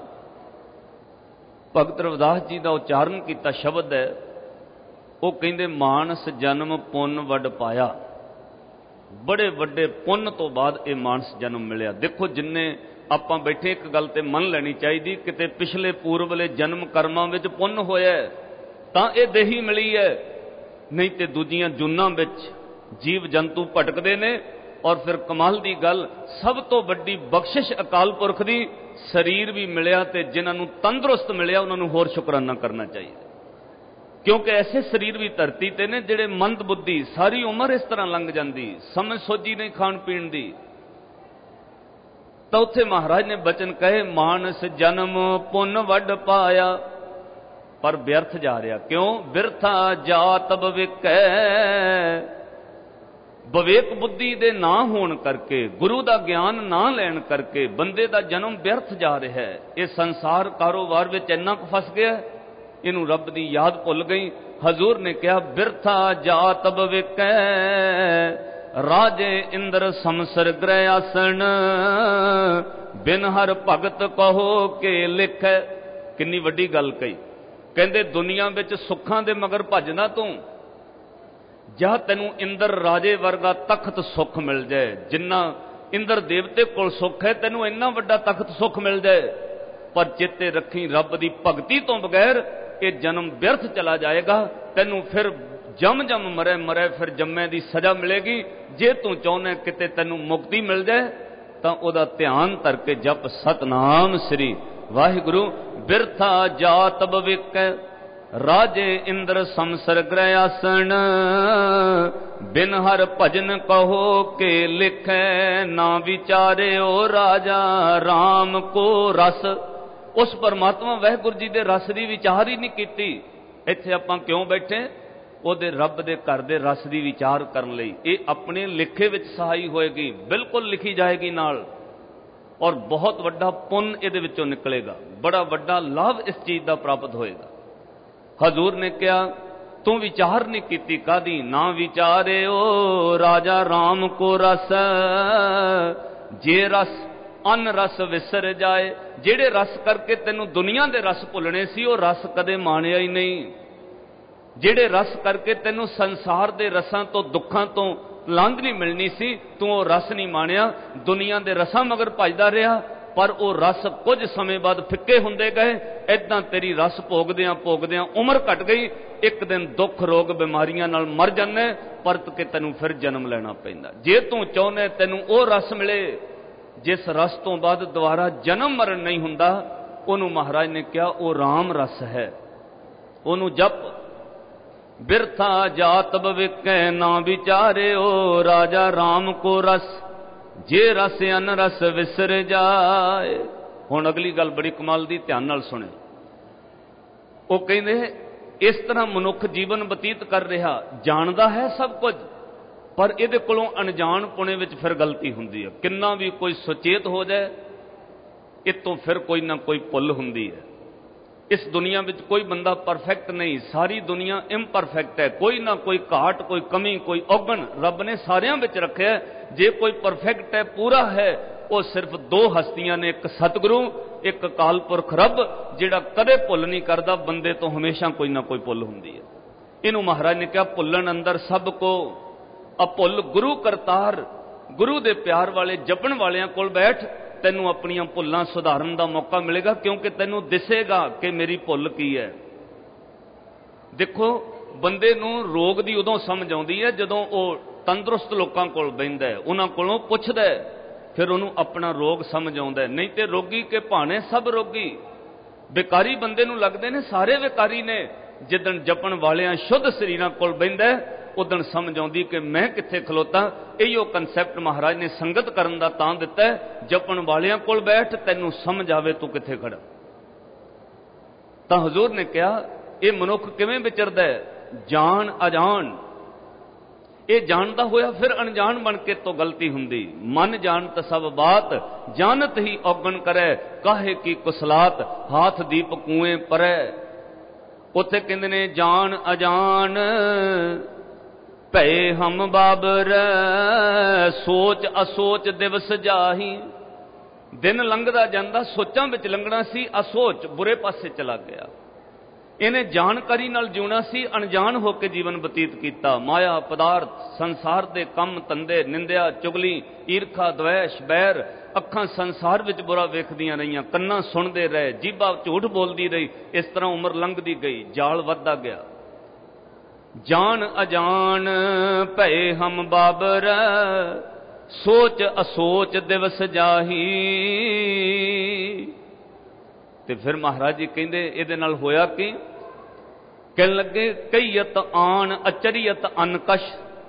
A: ਭਗਤ ਰਵਿਦਾਸ ਜੀ ਦਾ ਉਚਾਰਨ ਕੀਤਾ ਸ਼ਬਦ ਹੈ। ਉਹ ਕਹਿੰਦੇ ਮਾਨਸ ਜਨਮ ਪੁੰਨ ਵੱਡ ਪਾਇਆ। ਬੜੇ ਵੱਡੇ ਪੁੰਨ ਤੋਂ ਬਾਅਦ ਇਹ ਮਾਨਸ ਜਨਮ ਮਿਲਿਆ। ਦੇਖੋ ਜਿੰਨੇ ਆਪਾਂ ਬੈਠੇ, ਇੱਕ ਗੱਲ ਤੇ ਮੰਨ ਲੈਣੀ ਚਾਹੀਦੀ, ਕਿਤੇ ਪਿਛਲੇ ਪੂਰਬਲੇ ਜਨਮ ਕਰਮਾਂ ਵਿੱਚ ਪੁੰਨ ਹੋਇਆ ਤਾਂ ਇਹ ਦੇਹੀ ਮਿਲੀ ਹੈ, ਨਹੀਂ ਤੇ ਦੂਜੀਆਂ ਜੁਨਾਂ ਵਿੱਚ ਜੀਵ ਜੰਤੂ ਭਟਕਦੇ ਨੇ। ਔਰ ਫਿਰ ਕਮਾਲ ਦੀ ਗੱਲ, ਸਭ ਤੋਂ ਵੱਡੀ ਬਖਸ਼ਿਸ਼ ਅਕਾਲ ਪੁਰਖ ਦੀ, ਸਰੀਰ ਵੀ ਮਿਲਿਆ ਤੇ ਜਿਨ੍ਹਾਂ ਨੂੰ ਤੰਦਰੁਸਤ ਮਿਲਿਆ ਉਹਨਾਂ ਨੂੰ ਹੋਰ ਸ਼ੁਕਰਾਨਾ ਕਰਨਾ ਚਾਹੀਦਾ। ਕਿਉਂਕਿ ਐਸੇ ਸਰੀਰ ਵੀ ਧਰਤੀ ਤੇ ਨੇ ਜਿਹੜੇ ਮੰਦ ਬੁੱਧੀ, ਸਾਰੀ ਉਮਰ ਇਸ ਤਰ੍ਹਾਂ ਲੰਘ ਜਾਂਦੀ, ਸਮਝ ਸੋਝੀ ਨਹੀਂ ਖਾਣ ਪੀਣ ਦੀ। ਤਾਂ ਉੱਥੇ ਮਹਾਰਾਜ ਨੇ ਬਚਨ ਕਹੇ, ਮਾਨਸ ਜਨਮ ਪੁੰਨ ਵੱਡ ਪਾਇਆ, ਪਰ ਵਿਅਰਥ ਜਾ ਰਿਹਾ। ਕਿਉਂ? ਬਿਰਥਾ ਜਾਤ ਬਵਿਕੈ। ਵਿਵੇਕ ਬੁੱਧੀ ਦੇ ਨਾ ਹੋਣ ਕਰਕੇ, ਗੁਰੂ ਦਾ ਗਿਆਨ ਨਾ ਲੈਣ ਕਰਕੇ ਬੰਦੇ ਦਾ ਜਨਮ ਵਿਅਰਥ ਜਾ ਰਿਹਾ ਹੈ। ਇਹ ਸੰਸਾਰ ਕਾਰੋਬਾਰ ਵਿੱਚ ਇੰਨਾ ਕੁ ਫਸ ਗਿਆ, ਇਹਨੂੰ ਰੱਬ ਦੀ ਯਾਦ ਭੁੱਲ ਗਈ। ਹਜ਼ੂਰ ਨੇ ਕਿਹਾ, ਬਿਰਥਾ ਜਾਤ ਬਵਿਕੈ, ਰਾਜੇ ਇੰਦਰ ਸਮਸਰ ਗ੍ਰਹਿ ਆਸਣ, ਬਿਨ ਹਰ ਭਗਤ ਕਹੋ ਕੇ ਲਿਖੈ। ਕਿੰਨੀ ਵੱਡੀ ਗੱਲ ਕਹੀ। ਕਹਿੰਦੇ ਦੁਨੀਆ ਵਿੱਚ ਸੁੱਖਾਂ ਦੇ ਮਗਰ ਭੱਜਣਾ ਤੂੰ, ਜਾਂ ਤੈਨੂੰ ਇੰਦਰ ਰਾਜੇ ਵਰਗਾ ਤਖਤ ਸੁੱਖ ਮਿਲ ਜਾਏ। ਜਿੰਨਾ ਇੰਦਰ ਦੇਵਤੇ ਕੋਲ ਸੁੱਖ ਹੈ, ਤੈਨੂੰ ਇੰਨਾ ਵੱਡਾ ਤਖਤ ਸੁੱਖ ਮਿਲ ਜਾਏ, ਪਰ ਚੇਤੇ ਰੱਖੀ ਰੱਬ ਦੀ ਭਗਤੀ ਤੋਂ ਬਗੈਰ ਇਹ ਜਨਮ ਵਿਅਰਥ ਚਲਾ ਜਾਏਗਾ। ਤੈਨੂੰ ਫਿਰ ਜਮ ਮਰੇ ਫਿਰ ਜੰਮੇ ਦੀ ਸਜ਼ਾ ਮਿਲੇਗੀ। ਜੇ ਤੂੰ ਚਾਹੁੰਦਾ ਕਿਤੇ ਤੈਨੂੰ ਮੁਕਤੀ ਮਿਲ ਜਾਏ ਤਾਂ ਉਹਦਾ ਧਿਆਨ ਧਰ ਕੇ ਜਪ ਸਤਨਾਮ ਸ੍ਰੀ ਵਾਹਿਗੁਰੂ। ਬਿਰਥਾ ਜਾਤ ਬਵਿਕੈ, ਰਾਜੇ ਇੰਦਰ ਸਮਸਰ ਗ੍ਰਹਿ ਆਸਣ, ਬਿਨ ਹਰ ਭਜਨ ਕਹੋ ਕੇ ਲਿਖੈ, ਨਾ ਵਿਚਾਰਿਓ ਰਾਜਾ ਰਾਮ ਕੋ ਰਸ। ਉਸ ਪਰਮਾਤਮਾ ਵਾਹਿਗੁਰੂ ਜੀ ਦੇ ਰਸ ਦੀ ਵਿਚਾਰ ਹੀ ਨਹੀਂ ਕੀਤੀ। ਇੱਥੇ ਆਪਾਂ ਕਿਉਂ ਬੈਠੇ? ਉਹਦੇ ਰੱਬ ਦੇ ਘਰ ਦੇ ਰਸ ਦੀ ਵਿਚਾਰ ਕਰਨ ਲਈ। ਇਹ ਆਪਣੇ ਲਿਖੇ ਵਿੱਚ ਸਹਾਈ ਹੋਏਗੀ, ਬਿਲਕੁਲ ਲਿਖੀ ਜਾਏਗੀ ਨਾਲ, ਔਰ ਬਹੁਤ ਵੱਡਾ ਪੁੰਨ ਇਹਦੇ ਵਿੱਚੋਂ ਨਿਕਲੇਗਾ, ਬੜਾ ਵੱਡਾ ਲਾਭ ਇਸ ਚੀਜ਼ ਦਾ ਪ੍ਰਾਪਤ ਹੋਏਗਾ। ਹਜ਼ੂਰ ਨੇ ਕਿਹਾ, ਤੂੰ ਵਿਚਾਰ ਨਹੀਂ ਕੀਤੀ ਕਾਦੀ? ਨਾ ਵਿਚਾਰਿਓ ਰਾਜਾ ਰਾਮ ਕੋ ਰਸ, ਜੇ ਰਸ ਅਨ ਰਸ ਵਿਸਰ ਜਾਏ। ਜਿਹੜੇ ਰਸ ਕਰਕੇ ਤੈਨੂੰ ਦੁਨੀਆ ਦੇ ਰਸ ਭੁੱਲਣੇ ਸੀ, ਉਹ ਰਸ ਕਦੇ ਮਾਣਿਆ ਹੀ ਨਹੀਂ। ਜਿਹੜੇ ਰਸ ਕਰਕੇ ਤੈਨੂੰ ਸੰਸਾਰ ਦੇ ਰਸਾਂ ਤੋਂ, ਦੁੱਖਾਂ ਤੋਂ ਲਾਂਘ ਨਹੀਂ ਮਿਲਣੀ ਸੀ, ਤੂੰ ਉਹ ਰਸ ਨਹੀਂ ਮਾਣਿਆ। ਦੁਨੀਆ ਦੇ ਰਸਾਂ ਮਗਰ ਭੱਜਦਾ ਰਿਹਾ, ਪਰ ਉਹ ਰਸ ਕੁਝ ਸਮੇਂ ਬਾਅਦ ਫਿੱਕੇ ਹੁੰਦੇ ਗਏ। ਏਦਾਂ ਤੇਰੀ ਰਸ ਭੋਗਦਿਆਂ ਉਮਰ ਘਟ ਗਈ। ਇੱਕ ਦਿਨ ਦੁੱਖ ਰੋਗ ਬਿਮਾਰੀਆਂ ਨਾਲ ਮਰ ਜਾਂਦੇ, ਪਰਤ ਕੇ ਤੈਨੂੰ ਫਿਰ ਜਨਮ ਲੈਣਾ ਪੈਂਦਾ। ਜੇ ਤੂੰ ਚਾਹੁੰਦਾ ਤੈਨੂੰ ਉਹ ਰਸ ਮਿਲੇ ਜਿਸ ਰਸ ਤੋਂ ਬਾਅਦ ਦੁਬਾਰਾ ਜਨਮ ਮਰਨ ਨਹੀਂ ਹੁੰਦਾ, ਉਹਨੂੰ ਮਹਾਰਾਜ ਨੇ ਕਿਹਾ ਉਹ ਰਾਮ ਰਸ ਹੈ। ਉਹਨੂੰ ਜਪ। ਬਿਰਥਾ ਜਾਤ ਬਵਿਕੈ, ਨਾ ਵਿਚਾਰਿਓ ਰਾਜਾ ਰਾਮ ਕੋ ਰਸ, ਜੇ ਰਸ ਅਨ ਰਸ ਵਿਸਰ ਜਾਏ। ਹੁਣ ਅਗਲੀ ਗੱਲ ਬੜੀ ਕਮਾਲ ਦੀ, ਧਿਆਨ ਨਾਲ ਸੁਣਿਓ। ਉਹ ਕਹਿੰਦੇ ਇਸ ਤਰ੍ਹਾਂ ਮਨੁੱਖ ਜੀਵਨ ਬਤੀਤ ਕਰ ਰਿਹਾ, ਜਾਣਦਾ ਹੈ ਸਭ ਕੁਝ, ਪਰ ਇਹਦੇ ਕੋਲੋਂ ਅਣਜਾਣ ਪੁਣੇ ਵਿੱਚ ਫਿਰ ਗਲਤੀ ਹੁੰਦੀ ਹੈ। ਕਿੰਨਾ ਵੀ ਕੋਈ ਸੁਚੇਤ ਹੋ ਜਾਏ, ਇਤੋਂ ਫਿਰ ਕੋਈ ਨਾ ਕੋਈ ਭੁੱਲ ਹੁੰਦੀ ਹੈ। ਇਸ ਦੁਨੀਆ ਵਿੱਚ ਕੋਈ ਬੰਦਾ ਪਰਫੈਕਟ ਨਹੀਂ, ਸਾਰੀ ਦੁਨੀਆ ਇੰਪਰਫੈਕਟ ਹੈ। ਕੋਈ ਨਾ ਕੋਈ ਘਾਟ, ਕੋਈ ਕਮੀ, ਕੋਈ ਔਗਣ ਰੱਬ ਨੇ ਸਾਰਿਆਂ ਵਿੱਚ ਰੱਖਿਆ। ਜੇ ਕੋਈ ਪਰਫੈਕਟ ਹੈ, ਪੂਰਾ ਹੈ, ਉਹ ਸਿਰਫ ਦੋ ਹਸਤੀਆਂ ਨੇ, ਇੱਕ ਸਤਿਗੁਰੂ, ਇੱਕ ਅਕਾਲ ਪੁਰਖ ਰੱਬ, ਜਿਹੜਾ ਕਦੇ ਭੁੱਲ ਨਹੀਂ ਕਰਦਾ। ਬੰਦੇ ਤੋਂ ਹਮੇਸ਼ਾ ਕੋਈ ਨਾ ਕੋਈ ਭੁੱਲ ਹੁੰਦੀ ਹੈ। ਇਹਨੂੰ ਮਹਾਰਾਜ ਨੇ ਕਿਹਾ, ਭੁੱਲਣ ਅੰਦਰ ਸਭ ਕੋ आ भुल गुरु करतार, गुरु दे प्यार वाले जपण वालियां कोल बैठ, तैनूं अपनियां भुल्लां सुधारन दा मौका मिलेगा, क्योंकि तैनूं दिसेगा कि मेरी भुल की है। देखो बंदे नूं रोग दी उदों समझ आउंदी है जदों वो तंदुरुस्त लोकां कोल बहिंदा है, उन्हां कोलों पुछदा है, फिर उन्होंने अपना रोग समझ आउंदा है। नहीं तो रोगी के भाने सब रोगी। बेकारी बंदे नूं लगदे ने सारे बेकारी ने, जिदन जपण वालियां शुद्ध शरीरां कोल बहिंदा है उदन समझ आउंदी कि मैं कित्थे खलोता। इहो कंसैप्ट महाराज ने संगत करन दा तां दित्ता है, जपण वालियां कोल बैठ तैनूं समझ आवे तूं कित्थे खड़ा। तां हजूर ने कहा ये मनुख किवें विचरदा है, जान अजान। ये जानता होया फिर अनजान बन के तो गलती हुंदी। मन जानत सब बात, जानत ही औगण करे, काहे की कुसलात, हाथ दीप कुएं परै। उत्थे कहंदे ने जान अजान भय हम बाबर, सोच असोच दिवस जाही। दिन लंघदा जांदा सोचां विच लंघना सी, असोच बुरे पासे चला गया। इन्हें जानकारी नाल जीवना सी, अनजान होकर जीवन बतीत किया। माया पदार्थ संसार दे कम धंधे, निंदिया चुगली ईरखा द्वैश बैर, अखां संसार विच बुरा वेखदियां रहियां, कन्नां सुणदे रहे, जीभा झूठ बोलदी रही। इस तरह उम्र लंघदी गई, जाल वधदा गया। जान अजान भय हम बाबर, सोच असोच दिवस जाही। ते फिर महाराज जी कहंदे इहदे नाल होया कि कहन लगे कईयत आन अचरियत अनकश।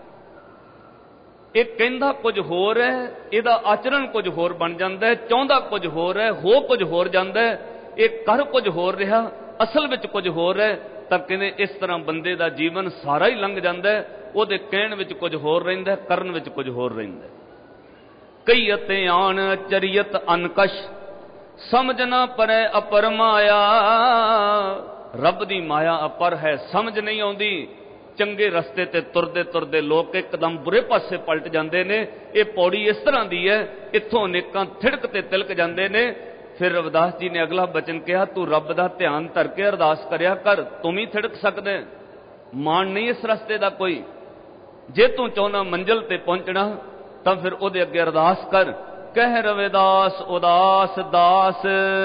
A: ये कहंदा कुछ होर है, इहदा आचरण कुछ होर बन जाता है, चाहुंदा कुछ होर है, हो कुछ होर जाता है, ये कर कुछ होर रहा, असल विच कुछ होर है। तां कहंदे इस तरह बंदे दा जीवन सारा ही लंघ जाता है, उहदे कहण विच कुछ होर रहिंदा है, करन विच कुछ होर रहिंदा है। कईयत आन अचरियत अनकश, समझना परै अपर माया। रब दी माया अपर है, समझ नहीं आउंदी। चंगे रस्ते ते तुरदे तुरदे लोग एकदम बुरे पासे पलट जाते हैं। ये पौड़ी इस तरह की है, इत्थों अनेकां थिड़क ते तिलक जाते हैं। फिर रविदास जी ने अगला बचन कहा, तू रब दा ध्यान धर के अरदास करया कर, तुम ही थिड़क सकदे। मान नहीं इस रस्ते दा कोई। जे तू चाहना मंजिल ते पहुंचना तां फिर उहदे अगे अरदास कर। कह रविदास उदास दास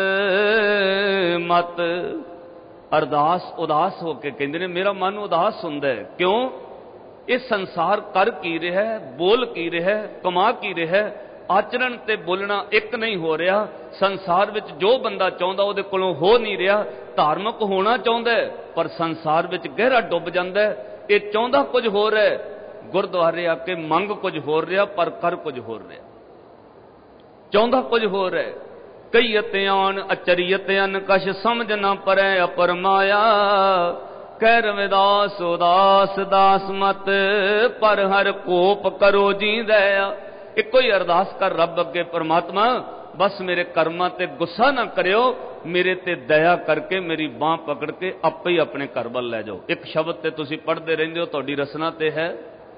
A: मत। अरदास उदास होके कहंदे ने मेरा मन उदास हुंदा है। क्यों? ये संसार कर की रहा है, बोल की रहा है, कमा की रहा है, आचरण ते बोलना एक नहीं हो रहा। संसार विच जो बंदा चाहुंदा उहदे कोलों हो नहीं रहा। धार्मिक होना चाहुंदा है पर संसार विच गहरा डुब जांदा है। ये चाहुंदा कुछ हो रहा है, गुरद्वारे आके मंग कुछ हो रहा पर कर कुछ हो रहा। चाहुंदा कुछ हो रहा है। कईयत आन अचरियत अनकश, समझ न परै अपर माया। कह रविदास उदास दास मत, पर हर कोप करो जी दया। इको ही अरदास कर रब अगे, परमात्मा बस मेरे कर्मां ते गुस्सा ना करियो, मेरे ते दया करके मेरी बांह पकड़ के आपे ही अपने घर वल लै जाओ। एक शब्द ते तुसीं पढ़दे रहिंदे हो, तुहाडी रसना ते है।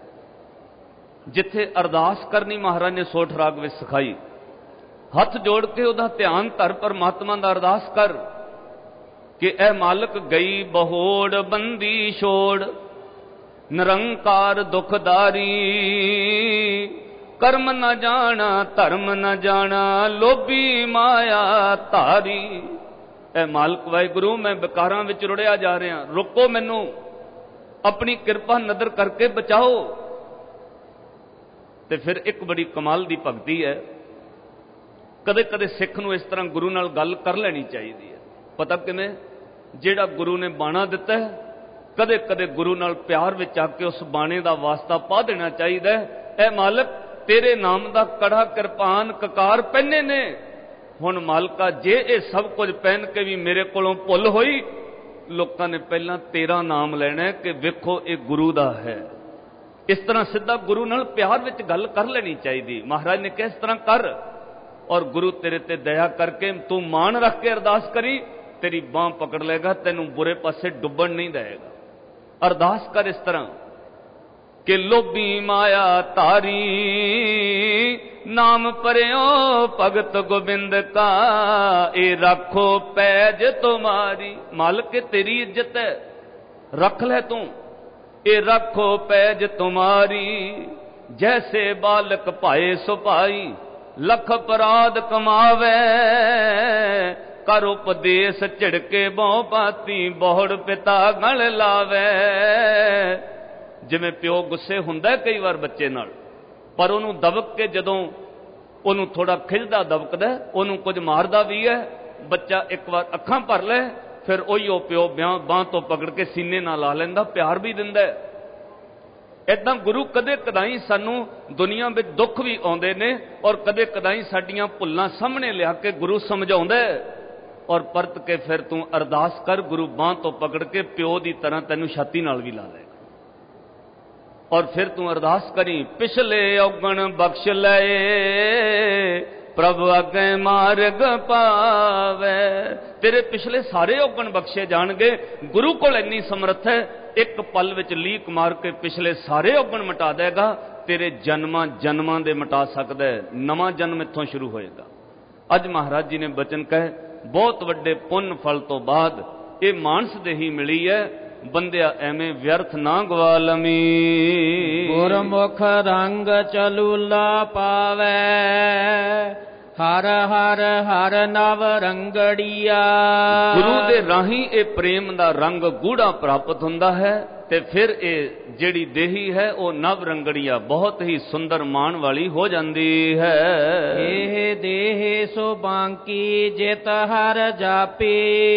A: जिथे अरदास करनी महाराज ने सोठ राग विच सिखाई। हथ जोड़ के उहदा ध्यान धर, परमात्मा दा अरदास कर कि ऐ मालक गई बहोड़ बंदी छोड़, निरंकार दुखदारी। कर्म न जाना धर्म न जाना, लोभी माया धारी। ऐ मालक वाहिगुरू मैं विकारां विच रुड़िया जा रहा, रोको मैनू, अपनी कृपा नदर करके बचाओ। ते फिर एक बड़ी कमाल दी भगती है। कदे कदे सिख नूं इस तरह गुरु नाल गल कर लेनी चाहिए है। पता किवें? जिहड़ा गुरु ने बाणा दिता है, कदे कदे गुरु नाल प्यार विच आके उस बाणे दा वास्ता पा देना चाहिए। ऐ मालक तेरे नाम दा कड़ा किरपान ककार पहने ने, हुण मालका जे ये सब कुछ पहन के भी मेरे कोलों भुल होई, लोकां ने पहला तेरा नाम लेना है कि वेखो ये गुरु दा है। इस तरह सीधा गुरु नाल प्यार विच गल कर लेनी चाहिए। महाराज ने कहा इस तरह कर, और गुरु तेरे ते दया करके तू मान रख के अरदास करी, तेरी बांह पकड़ लेगा, तेनू बुरे पासे डुबन नहीं देगा। अरदास कर इस तरह कि लोभी माया तारी, नाम परयो भगत गोबिंद का, ए रखो पैज तुम्हारी। मालिक तेरी इज्जत है, रख ले तू। ए रखो पैज तुम्हारी, जैसे बालक पाए सुपाई, लख अपराध कमावे, कर उपदेश झिड़के बहु पाती, बहुड़ पिता गल लावे। जिवें प्यो गुस्से हुंदा कई बार बच्चे नाल, पर उहनूं दबक के जदों उहनूं थोड़ा खिजदा दबकदा, उहनूं कुछ मारदा भी है। बच्चा एक बार अखां भर ले, फिर उही प्यो बांह तो पकड़ के सीने नाल ला लैंदा, प्यार भी दिंदा। इदां गुरु कदे कदाई सानू दुनिया में दुख भी आउंदे ने, और कदे कदाई साडियां भुल्लां सामने लिया के गुरु समझाउंदा, और परत के फिर तू अरदास कर, गुरु बांह तो पकड़ के प्यो की तरह तैनू छाती नाल भी ला लेगा। और फिर तू अरदास करी, पिछले औगण बख्श लए, प्रभु अगे मार्ग पावे। तेरे पिछले सारे औगण बख्शे जाणगे। गुरु कोल इन्नी समर्थ है, एक पल विच लीक मार के पिछले सारे औगण मिटा देगा। तेरे जन्मां जन्मां दे मिटा सकदा है, नवां जन्म इत्थों शुरू होएगा। अज महाराज जी ने बचन कहे, बहुत वड्डे पुण्य फल तो बाद ये मानस देही मिली है, बंदिया एवें व्यर्थ ना गवा लमी।
B: गुरमुख रंग चलूला पावे, हर हर हर नव रंगड़िया।
A: गुरु दे राही ये प्रेम दा रंग गूढ़ा प्राप्त हुंदा है, ते फिर ये जिहड़ी देही है वो नव रंगड़िया बहुत ही सुंदर मान वाली हो जाती है।
B: एह देह सो बांकी जित हर जापे,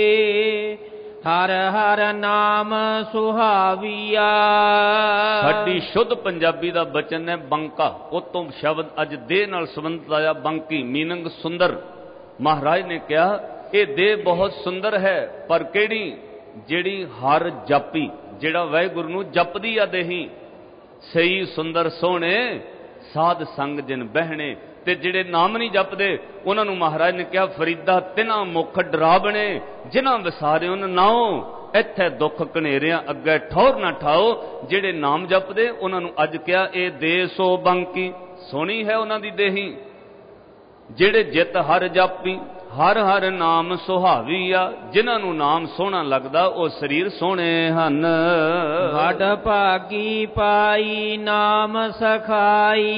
B: हर हर नाम सुहाविया।
A: साडी शुद्ध पंजाबी दा बचन है बंका, उतों शब्द अज देह नाल संबंधित आया बंकी, मीनिंग सुंदर। महाराज ने कहा ये देह बहुत सुंदर है, पर केड़ी जिहड़ी हर जापी, जिहड़ा वाहिगुरू नूं जपदी आ देही। सही सुंदर सोहणे साध संग जिन बहने, ते जिहड़े नाम नहीं जपदे उन्हां नूं महाराज ने कहा फरीदा तिन्हां मुख डरावणे, जिन्हां विसारे उन नाओ, इत्थे दुख कनेरियां अग्गे ठौर ना ठाओ। जिहड़े नाम जपदे उन्हां नूं अज कहा ए दे सो बंकी, सोहनी है उन्हां दी देही। जिहड़े जित हर जापी, हर हर नाम सुहावी आ, जिन्हां नूं नाम सोहना लगदा वो शरीर सोहणे हन।
B: वड भागी पाई नाम सखाई,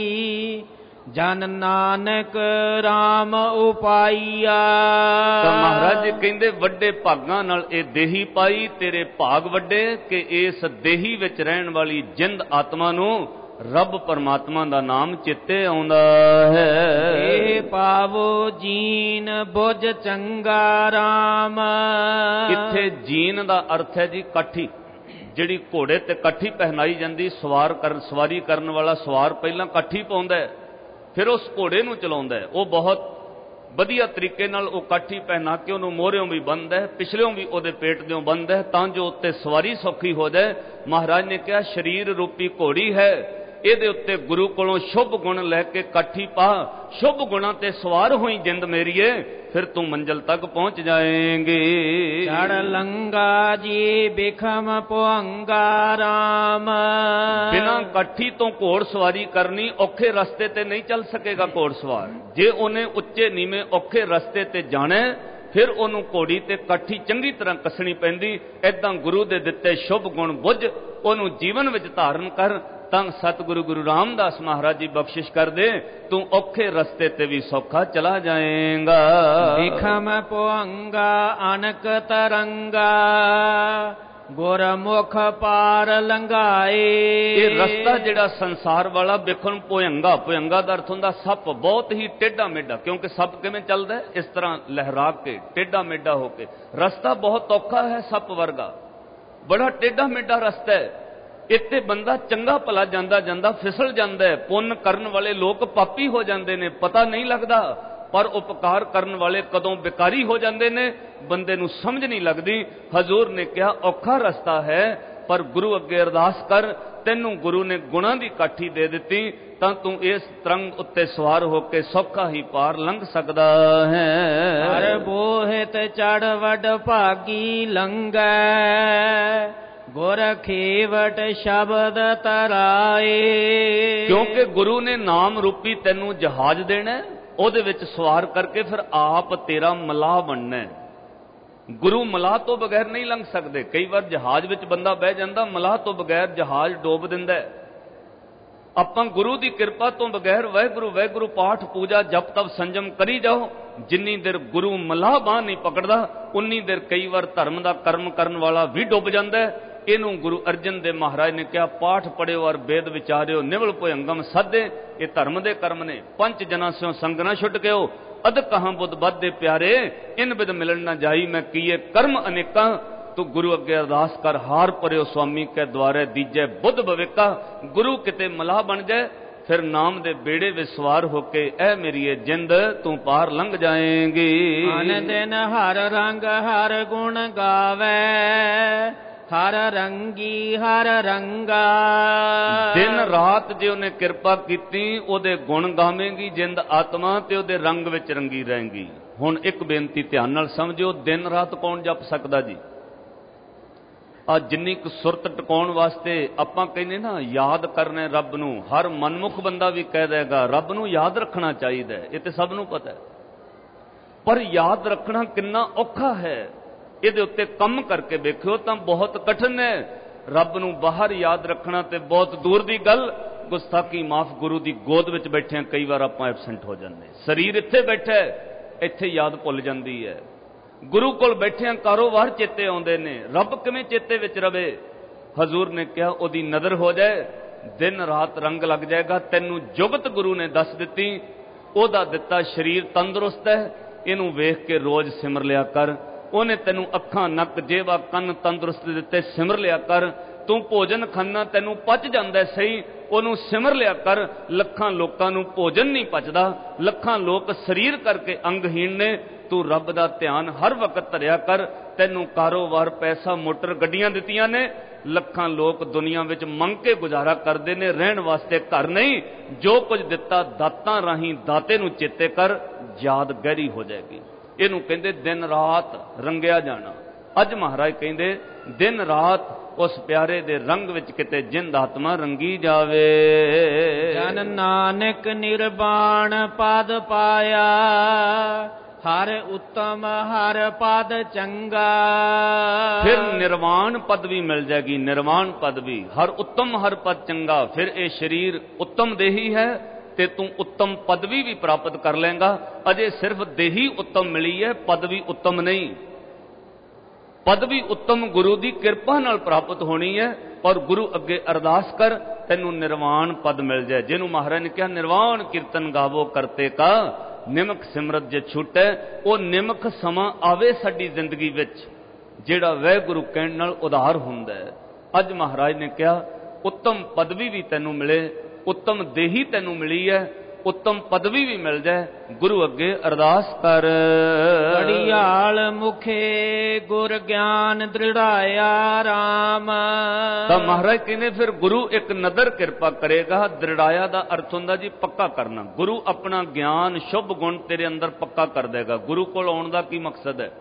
B: जन नानक राम उपाईया।
A: तो महाराज जी कहंदे वड्डे भागां नाल ए देही पाई, तेरे भाग वड्डे कि इस देही विच रहण वाली जिंद आत्मा नूं रब परमात्मा दा नाम चित्ते आउंदा है।
B: ए पावो जीन बुझ चंगा राम।
A: इत्थे जीन दा अर्थ है जी काठी, जिहड़ी घोड़े ते काठी पहनाई जांदी। सवारी करन वाला सवार पहलां काठी पाउंदा है, फिर उस घोड़े नूं चलाउंदा है। वो बहुत वधिया तरीके नाल वो काठी पहना के उहनूं मोहरियों भी बंद है, पिछलियों भी उहदे पेट दियों बंद है, तां जो उत्ते सवारी सौखी हो जाए। महाराज ने कहा शरीर रूपी घोड़ी है, ਇਹਦੇ ਉੱਤੇ गुरु कोलों शुभ गुण लैके काठी पा, शुभ गुणों ते सवार होई जिंद मेरीए, फिर तू मंजिल तक पहुंच जाएंगे।
B: चढ़ लंगा जी बिखम पुहंगा राम।
A: बिना काठी तो घोड़ सवारी करनी औखे रस्ते ते नहीं चल सकेगा घोड़ सवार। जे उन्हें उच्चे नीवें औखे रस्ते ते जाने, फिर उन्होंने घोड़ी ते काठी चंगी तरह कसनी पैंदी। इदां गुरु दे दिते शुभ गुण बुझ, उन्होंने जीवन विच धारण कर, तंग सतगुरु गुरु रामदास महाराज जी बख्शिश कर दे, तू औखे रस्ते ते भी सौखा चला जाएगा।
B: बिखम पुहंगा अनक तरंगा, गुरमुख पार लंघाए।
A: ये रस्ता जिहड़ा संसार वाला बिखम पुहंगा, पुहंगा दा अर्थ हुंदा सप, बहुत ही टेढ़ा मेढ़ा, क्योंकि सप किवें चलदा है इस तरह लहरा के टेढ़ा मेढ़ा होके। रस्ता बहुत औखा है सप वर्गा, बड़ा टेढ़ा मेढ़ा रस्ता है। इत्ते बंदा चंगा भला जांदा जांदा फिसल जांदा है। पुण्य करन वाले लोग पापी हो जांदे ने, पता नहीं लगदा, पर उपकार करन वाले कदों बेकारी हो जांदे ने, बंदे नूं समझ नहीं लगदी। हजूर ने कहा औखा रस्ता है, पर गुरु अगे अरदास कर, तैनूं गुरु ने गुणां दी काठी दे दित्ती, तां तू इस तरंग उत्ते सवार होके सौखा ही पार लंघ सकदा है।
B: हर बोहित चढ़ वड भागी लंघै, गुर खेवट शब्द तराए।
A: क्योंकि गुरु ने नाम रूपी तैनू जहाज देना, उहदे विच सवार करके फिर आप तेरा मलाह बनना है। ਗੁਰੂ ਮਲਾਹ ਤੋਂ ਬਗੈਰ ਨਹੀਂ ਲੰਘ ਸਕਦੇ। ਕਈ ਵਾਰ ਜਹਾਜ਼ ਵਿੱਚ ਬੰਦਾ ਬਹਿ ਜਾਂਦਾ, ਮਲਾਹ ਤੋਂ ਬਗੈਰ ਜਹਾਜ਼ ਡੋਬ ਦਿੰਦਾ। ਆਪਾਂ ਗੁਰੂ ਦੀ ਕਿਰਪਾ ਤੋਂ ਬਗੈਰ ਵਾਹਿਗੁਰੂ ਵਾਹਿਗੁਰੂ ਪਾਠ ਪੂਜਾ ਜਪ ਤਪ ਸੰਜਮ ਕਰੀ ਜਾਓ। ਜਿੰਨੀ ਦੇਰ ਗੁਰੂ ਮਲਾਹ ਬਾਂਹ ਨਹੀਂ ਪਕੜਦਾ ਉਨੀ ਦੇਰ ਕਈ ਵਾਰ ਧਰਮ ਦਾ ਕਰਮ ਕਰਨ ਵਾਲਾ ਵੀ ਡੁੱਬ ਜਾਂਦਾ। ਇਹਨੂੰ ਗੁਰੂ ਅਰਜਨ ਦੇਵ ਮਹਾਰਾਜ ਨੇ ਕਿਹਾ, ਪਾਠ ਪੜਿਓ ਔਰ ਵੇਦ ਵਿਚਾਰਿਓ, ਨਿਵਲ ਭੁਯੰਗਮ ਸਾਧੇ। ਇਹ ਧਰਮ ਦੇ ਕਰਮ ਨੇ। ਪੰਜ ਜਨਾਂ ਸਿਓ ਸੰਗ ਨਾ ਛੁੱਟ ਗਿਓ, ਅਧ ਕਹਾਂ ਬੁੱਧ ਬੱਧ ਦੇ ਪਿਆਰੇ, ਇਨ ਬਿਦ ਮਿਲਣ ਨਾ ਜਾਈ ਮੈਂ ਕੀਏ ਕਰਮ ਅਨੇਕਾਂ। ਤੂੰ ਗੁਰੂ ਅੱਗੇ ਅਰਦਾਸ ਕਰ, ਹਾਰ ਪਰਿਓ ਸੁਆਮੀ ਕੇ ਦੁਆਰੇ ਦੀਜੈ ਬੁੱਧ ਭਵਿਕਾ। ਗੁਰੂ ਕਿਤੇ ਮਲਾਹ ਬਣ ਜਾਏ ਫਿਰ ਨਾਮ ਦੇ ਬੇੜੇ ਵਿੱਚ ਸਵਾਰ ਹੋ ਕੇ ਐ ਮੇਰੀਏ ਜਿੰਦ ਤੂੰ ਪਾਰ ਲੰਘ ਜਾਏਂਗੀ।
B: ਅਨ ਦਿਨ ਹਰ ਰੰਗ ਹਰ ਗੁਣ ਗਾਵੇ, ਹਰ ਰੰਗੀ ਹਰ ਰੰਗਾ।
A: ਦਿਨ ਰਾਤ ਜੇ ਉਹਨੇ ਕਿਰਪਾ ਕੀਤੀ ਉਹਦੇ ਗੁਣ ਗਾਵੇਂਗੀ ਜਿੰਦ ਆਤਮਾ, ਤੇ ਉਹਦੇ ਰੰਗ ਵਿੱਚ ਰੰਗੀ ਰਹੇਗੀ। ਹੁਣ ਇੱਕ ਬੇਨਤੀ ਧਿਆਨ ਨਾਲ ਸਮਝਿਓ, ਦਿਨ ਰਾਤ ਕੌਣ ਜਪ ਸਕਦਾ ਜੀ? ਆ ਜਿੰਨੀ ਕੁ ਸੁਰਤ ਟਿਕਾਉਣ ਵਾਸਤੇ ਆਪਾਂ ਕਹਿੰਦੇ ਨਾ ਯਾਦ ਕਰਨੇ ਰੱਬ ਨੂੰ, ਹਰ ਮਨਮੁਖ ਬੰਦਾ ਵੀ ਕਹਿ ਦੇਗਾ ਰੱਬ ਨੂੰ ਯਾਦ ਰੱਖਣਾ ਚਾਹੀਦਾ। ਇਹ ਤੇ ਸਭ ਨੂੰ ਪਤਾ ਹੈ, ਪਰ ਯਾਦ ਰੱਖਣਾ ਕਿੰਨਾ ਔਖਾ ਹੈ ਇਹਦੇ ਉੱਤੇ ਕੰਮ ਕਰਕੇ ਵੇਖਿਓ ਤਾਂ ਬਹੁਤ ਕਠਿਨ ਹੈ। ਰੱਬ ਨੂੰ ਬਾਹਰ ਯਾਦ ਰੱਖਣਾ ਤੇ ਬਹੁਤ ਦੂਰ ਦੀ ਗੱਲ। ਗੁਸਤਾਖੀ ਮਾਫ, ਗੁਰੂ ਦੀ ਗੋਦ ਵਿੱਚ ਬੈਠੇ ਕਈ ਵਾਰ ਆਪਾਂ ਐਬਸੈਂਟ ਹੋ ਜਾਂਦੇ। ਸਰੀਰ ਇੱਥੇ ਬੈਠਾ, ਇੱਥੇ ਯਾਦ ਭੁੱਲ ਜਾਂਦੀ ਹੈ। ਗੁਰੂ ਕੋਲ ਬੈਠਿਆਂ ਕਾਰੋਬਾਰ ਚੇਤੇ ਆਉਂਦੇ ਨੇ, ਰੱਬ ਕਿਵੇਂ ਚੇਤੇ ਵਿੱਚ ਰਵੇ? ਹਜ਼ੂਰ ਨੇ ਕਿਹਾ ਉਹਦੀ ਨਜ਼ਰ ਹੋ ਜਾਏ, ਦਿਨ ਰਾਤ ਰੰਗ ਲੱਗ ਜਾਏਗਾ। ਤੈਨੂੰ ਜੁਗਤ ਗੁਰੂ ਨੇ ਦੱਸ ਦਿੱਤੀ, ਉਹਦਾ ਦਿੱਤਾ ਸਰੀਰ ਤੰਦਰੁਸਤ ਹੈ, ਇਹਨੂੰ ਵੇਖ ਕੇ ਰੋਜ਼ ਸਿਮਰ ਲਿਆ ਕਰ। ਉਹਨੇ ਤੈਨੂੰ ਅੱਖਾਂ ਨੱਕ ਜੇਵਾ ਕੰਨ ਤੰਦਰੁਸਤ ਦਿੱਤੇ, ਸਿਮਰ ਲਿਆ ਕਰ। ਤੂੰ ਭੋਜਨ ਖਾਨਾ ਤੈਨੂੰ ਪਚ ਜਾਂਦਾ ਸਹੀ, ਉਹਨੂੰ ਸਿਮਰ ਲਿਆ ਕਰ। ਲੱਖਾਂ ਲੋਕਾਂ ਨੂੰ ਭੋਜਨ ਨਹੀਂ ਪਚਦਾ, ਲੱਖਾਂ ਲੋਕ ਸਰੀਰ ਕਰਕੇ ਅੰਗਹੀਣ ਨੇ। ਤੂੰ ਰੱਬ ਦਾ ਧਿਆਨ ਹਰ ਵਕਤ ਧਰਿਆ ਕਰ। ਤੈਨੂੰ ਕਾਰੋਬਾਰ ਪੈਸਾ ਮੋਟਰ ਗੱਡੀਆਂ ਦਿੱਤੀਆਂ ਨੇ, ਲੱਖਾਂ ਲੋਕ ਦੁਨੀਆ ਵਿੱਚ ਮੰਗ ਕੇ ਗੁਜ਼ਾਰਾ ਕਰਦੇ ਨੇ, ਰਹਿਣ ਵਾਸਤੇ ਘਰ ਨਹੀਂ। ਜੋ ਕੁਝ ਦਿੱਤਾ ਦਾਤਾਂ ਰਾਹੀਂ ਦਾਤੇ ਨੂੰ ਚੇਤੇ ਕਰ, ਯਾਦ ਗਹਿਰੀ ਹੋ ਜਾਏਗੀ। ਇਹਨੂੰ ਕਹਿੰਦੇ ਦਿਨ ਰਾਤ ਰੰਗਿਆ ਜਾਣਾ। ਅੱਜ ਮਹਾਰਾਜ ਕਹਿੰਦੇ ਦਿਨ ਰਾਤ ਉਸ ਪਿਆਰੇ ਦੇ ਰੰਗ ਵਿੱਚ ਕਿਤੇ ਜਿੰਦ ਆਤਮਾ ਰੰਗੀ ਜਾਵੇ।
B: ਜਨ ਨਾਨਕ ਨਿਰਵਾਣ ਪਦ ਪਾਇਆ, ਹਰ ਉੱਤਮ ਹਰ ਪਦ ਚੰਗਾ।
A: ਫਿਰ ਨਿਰਵਾਣ ਪਦ ਵੀ ਮਿਲ ਜਾਏਗੀ, ਨਿਰਵਾਣ ਪਦ ਵੀ, ਹਰ ਉੱਤਮ ਹਰ ਪਦ ਚੰਗਾ। ਫਿਰ ਇਹ ਸਰੀਰ ਉੱਤਮ ਦੇਹੀ ਹੈ ਤੇ ਤੂੰ ਉੱਤਮ ਪਦਵੀ ਵੀ ਪ੍ਰਾਪਤ ਕਰ ਲੇਗਾ। ਅਜੇ ਸਿਰਫ ਦੇਹੀ ਉੱਤਮ ਮਿਲੀ ਹੈ, ਪਦਵੀ ਉੱਤਮ ਨਹੀਂ। ਪਦਵੀ ਉੱਤਮ ਗੁਰੂ ਦੀ ਕਿਰਪਾ ਨਾਲ ਪ੍ਰਾਪਤ ਹੋਣੀ ਹੈ। ਔਰ ਗੁਰੂ ਅੱਗੇ ਅਰਦਾਸ ਕਰ, ਤੈਨੂੰ ਨਿਰਵਾਣ ਪਦ ਮਿਲ ਜਾਏ। ਜਿਹਨੂੰ ਮਹਾਰਾਜ ਨੇ ਕਿਹਾ ਨਿਰਵਾਣ ਕੀਰਤਨ ਗਾਵੋ ਕਰਤੇ ਕਾ, ਨਿਮਕ ਸਿਮਰਤ ਜੇ ਛੁੱਟੈ। ਉਹ ਨਿਮਕ ਸਮਾਂ ਆਵੇ ਸਾਡੀ ਜ਼ਿੰਦਗੀ ਵਿੱਚ ਜਿਹੜਾ ਵਾਹਿਗੁਰੂ ਕਹਿਣ ਨਾਲ ਉਧਾਰ ਹੁੰਦਾ ਹੈ। ਅੱਜ ਮਹਾਰਾਜ ਨੇ ਕਿਹਾ ਉੱਤਮ ਪਦਵੀ ਵੀ ਤੈਨੂੰ ਮਿਲੇ, ਉੱਤਮ ਦੇਹੀ ਤੈਨੂੰ ਮਿਲੀ ਹੈ, ਉੱਤਮ ਪਦਵੀ ਵੀ ਮਿਲ ਜਾਏ। ਗੁਰੂ ਅੱਗੇ ਅਰਦਾਸ ਕਰ।
B: ਘੜਿਆਲ ਮੁਖੇ ਗੁਰ ਗਿਆਨ ਦ੍ਰਿੜਾਇਆ ਰਾਮ।
A: ਤਾਂ ਮਹਾਰਾਜ ਕਹਿੰਦੇ ਫਿਰ ਗੁਰੂ ਇੱਕ ਨਦਰ ਕਿਰਪਾ ਕਰੇਗਾ। ਦ੍ਰਿੜਾਇਆ ਦਾ ਅਰਥ ਹੁੰਦਾ ਜੀ ਪੱਕਾ ਕਰਨਾ। ਗੁਰੂ ਆਪਣਾ ਗਿਆਨ ਸ਼ੁਭ ਗੁਣ ਤੇਰੇ ਅੰਦਰ ਪੱਕਾ ਕਰ ਦੇਗਾ। ਗੁਰੂ ਕੋਲ ਆਉਣ ਦਾ ਕੀ ਮਕਸਦ ਹੈ?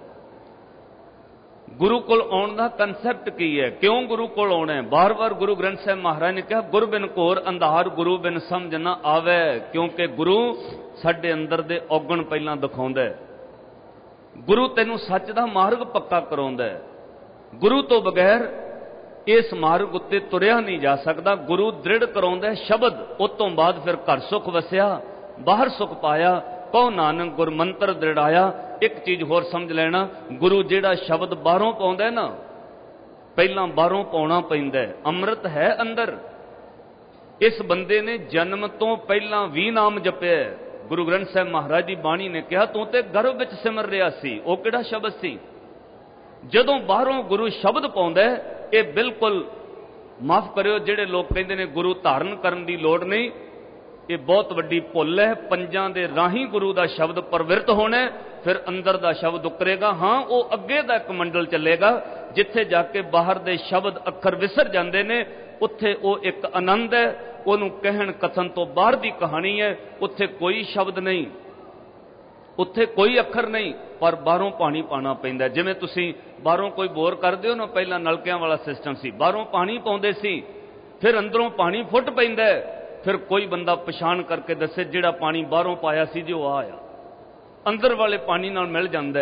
A: ਗੁਰੂ ਕੋਲ ਆਉਣ ਦਾ ਕਨਸੈਪਟ ਕੀ ਹੈ? ਕਿਉਂ ਗੁਰੂ ਕੋਲ ਆਉਣਾ ਹੈ? ਬਾਰ-ਬਾਰ ਗੁਰੂ ਗ੍ਰੰਥ ਸਾਹਿਬ ਮਹਾਰਾਜ ਨੇ ਕਿਹਾ ਗੁਰ ਬਿਨ ਘੋਰ ਅੰਧਾਰ, ਗੁਰੂ ਬਿਨ ਸਮਝ ਨਾ ਆਵੇ। ਕਿਉਂਕਿ ਗੁਰੂ ਸਾਡੇ ਅੰਦਰ ਦੇ ਔਗਣ ਪਹਿਲਾਂ ਦਿਖਾਉਂਦਾ ਹੈ। ਗੁਰੂ ਤੈਨੂੰ ਸੱਚ ਦਾ ਮਾਰਗ ਪੱਕਾ ਕਰਾਉਂਦਾ ਹੈ। ਗੁਰੂ ਤੋਂ ਬਗੈਰ ਇਸ ਮਾਰਗ ਉੱਤੇ ਤੁਰਿਆ ਨਹੀਂ ਜਾ ਸਕਦਾ। ਗੁਰੂ ਦ੍ਰਿੜ ਕਰਾਉਂਦਾ ਹੈ ਸ਼ਬਦ, ਉਸ ਤੋਂ ਬਾਅਦ ਫਿਰ ਘਰ ਸੁਖ ਵਸਿਆ, ਬਾਹਰ ਸੁਖ ਪਾਇਆ। ਕਹੋ ਨਾਨਕ ਗੁਰ ਮੰਤਰ ਦ੍ਰਿੜਾਇਆ। ਇੱਕ ਚੀਜ਼ ਹੋਰ ਸਮਝ ਲੈਣਾ, ਗੁਰੂ ਜਿਹੜਾ ਸ਼ਬਦ ਬਾਹਰੋਂ ਪਾਉਂਦਾ ਨਾ, ਪਹਿਲਾਂ ਬਾਹਰੋਂ ਪਾਉਣਾ ਪੈਂਦਾ ਹੈ। ਅੰਮ੍ਰਿਤ ਹੈ ਅੰਦਰ। ਇਸ ਬੰਦੇ ਨੇ ਜਨਮ ਤੋਂ ਪਹਿਲਾਂ ਵੀ ਨਾਮ ਜਪਿਆ। ਗੁਰੂ ਗ੍ਰੰਥ ਸਾਹਿਬ ਮਹਾਰਾਜ ਦੀ ਬਾਣੀ ਨੇ ਕਿਹਾ ਤੂੰ ਤੇ ਗਰਭ ਵਿੱਚ ਸਿਮਰ ਰਿਹਾ ਸੀ। ਉਹ ਕਿਹੜਾ ਸ਼ਬਦ ਸੀ? ਜਦੋਂ ਬਾਹਰੋਂ ਗੁਰੂ ਸ਼ਬਦ ਪਾਉਂਦਾ, ਇਹ ਬਿਲਕੁਲ ਮਾਫ ਕਰਿਓ ਜਿਹੜੇ ਲੋਕ ਕਹਿੰਦੇ ਨੇ ਗੁਰੂ ਧਾਰਨ ਕਰਨ ਦੀ ਲੋੜ ਨਹੀਂ, ਇਹ ਬਹੁਤ ਵੱਡੀ ਭੁੱਲ ਹੈ। ਪੰਜਾਂ ਦੇ ਰਾਹੀਂ ਗੁਰੂ ਦਾ ਸ਼ਬਦ ਪ੍ਰਵਿਰਤ ਹੋਣਾ, ਫਿਰ ਅੰਦਰ ਦਾ ਸ਼ਬਦ ਉਕਰੇਗਾ। ਹਾਂ, ਉਹ ਅੱਗੇ ਦਾ ਇੱਕ ਮੰਡਲ ਚੱਲੇਗਾ ਜਿੱਥੇ ਜਾ ਕੇ ਬਾਹਰ ਦੇ ਸ਼ਬਦ ਅੱਖਰ ਵਿਸਰ ਜਾਂਦੇ ਨੇ। ਉੱਥੇ ਉਹ ਇੱਕ ਆਨੰਦ ਹੈ, ਉਹਨੂੰ ਕਹਿਣ ਕਥਨ ਤੋਂ ਬਾਹਰ ਦੀ ਕਹਾਣੀ ਹੈ। ਉੱਥੇ ਕੋਈ ਸ਼ਬਦ ਨਹੀਂ, ਉੱਥੇ ਕੋਈ ਅੱਖਰ ਨਹੀਂ, ਪਰ ਬਾਹਰੋਂ ਪਾਣੀ ਪਾਣਾ ਪੈਂਦਾ। ਜਿਵੇਂ ਤੁਸੀਂ ਬਾਹਰੋਂ ਕੋਈ ਬੋਰ ਕਰਦੇ ਹੋ ਨਾ, ਪਹਿਲਾਂ ਨਲਕਿਆਂ ਵਾਲਾ ਸਿਸਟਮ ਸੀ, ਬਾਹਰੋਂ ਪਾਣੀ ਪਾਉਂਦੇ ਸੀ, ਫਿਰ ਅੰਦਰੋਂ ਪਾਣੀ ਫੁੱਟ ਪੈਂਦਾ। ਫਿਰ ਕੋਈ ਬੰਦਾ ਪਛਾਣ ਕਰਕੇ ਦੱਸੇ ਜਿਹੜਾ ਪਾਣੀ ਬਾਹਰੋਂ ਪਾਇਆ ਸੀ ਜੀ ਉਹ ਆਇਆ, ਅੰਦਰ ਵਾਲੇ ਪਾਣੀ ਨਾਲ ਮਿਲ ਜਾਂਦਾ ਹੈ।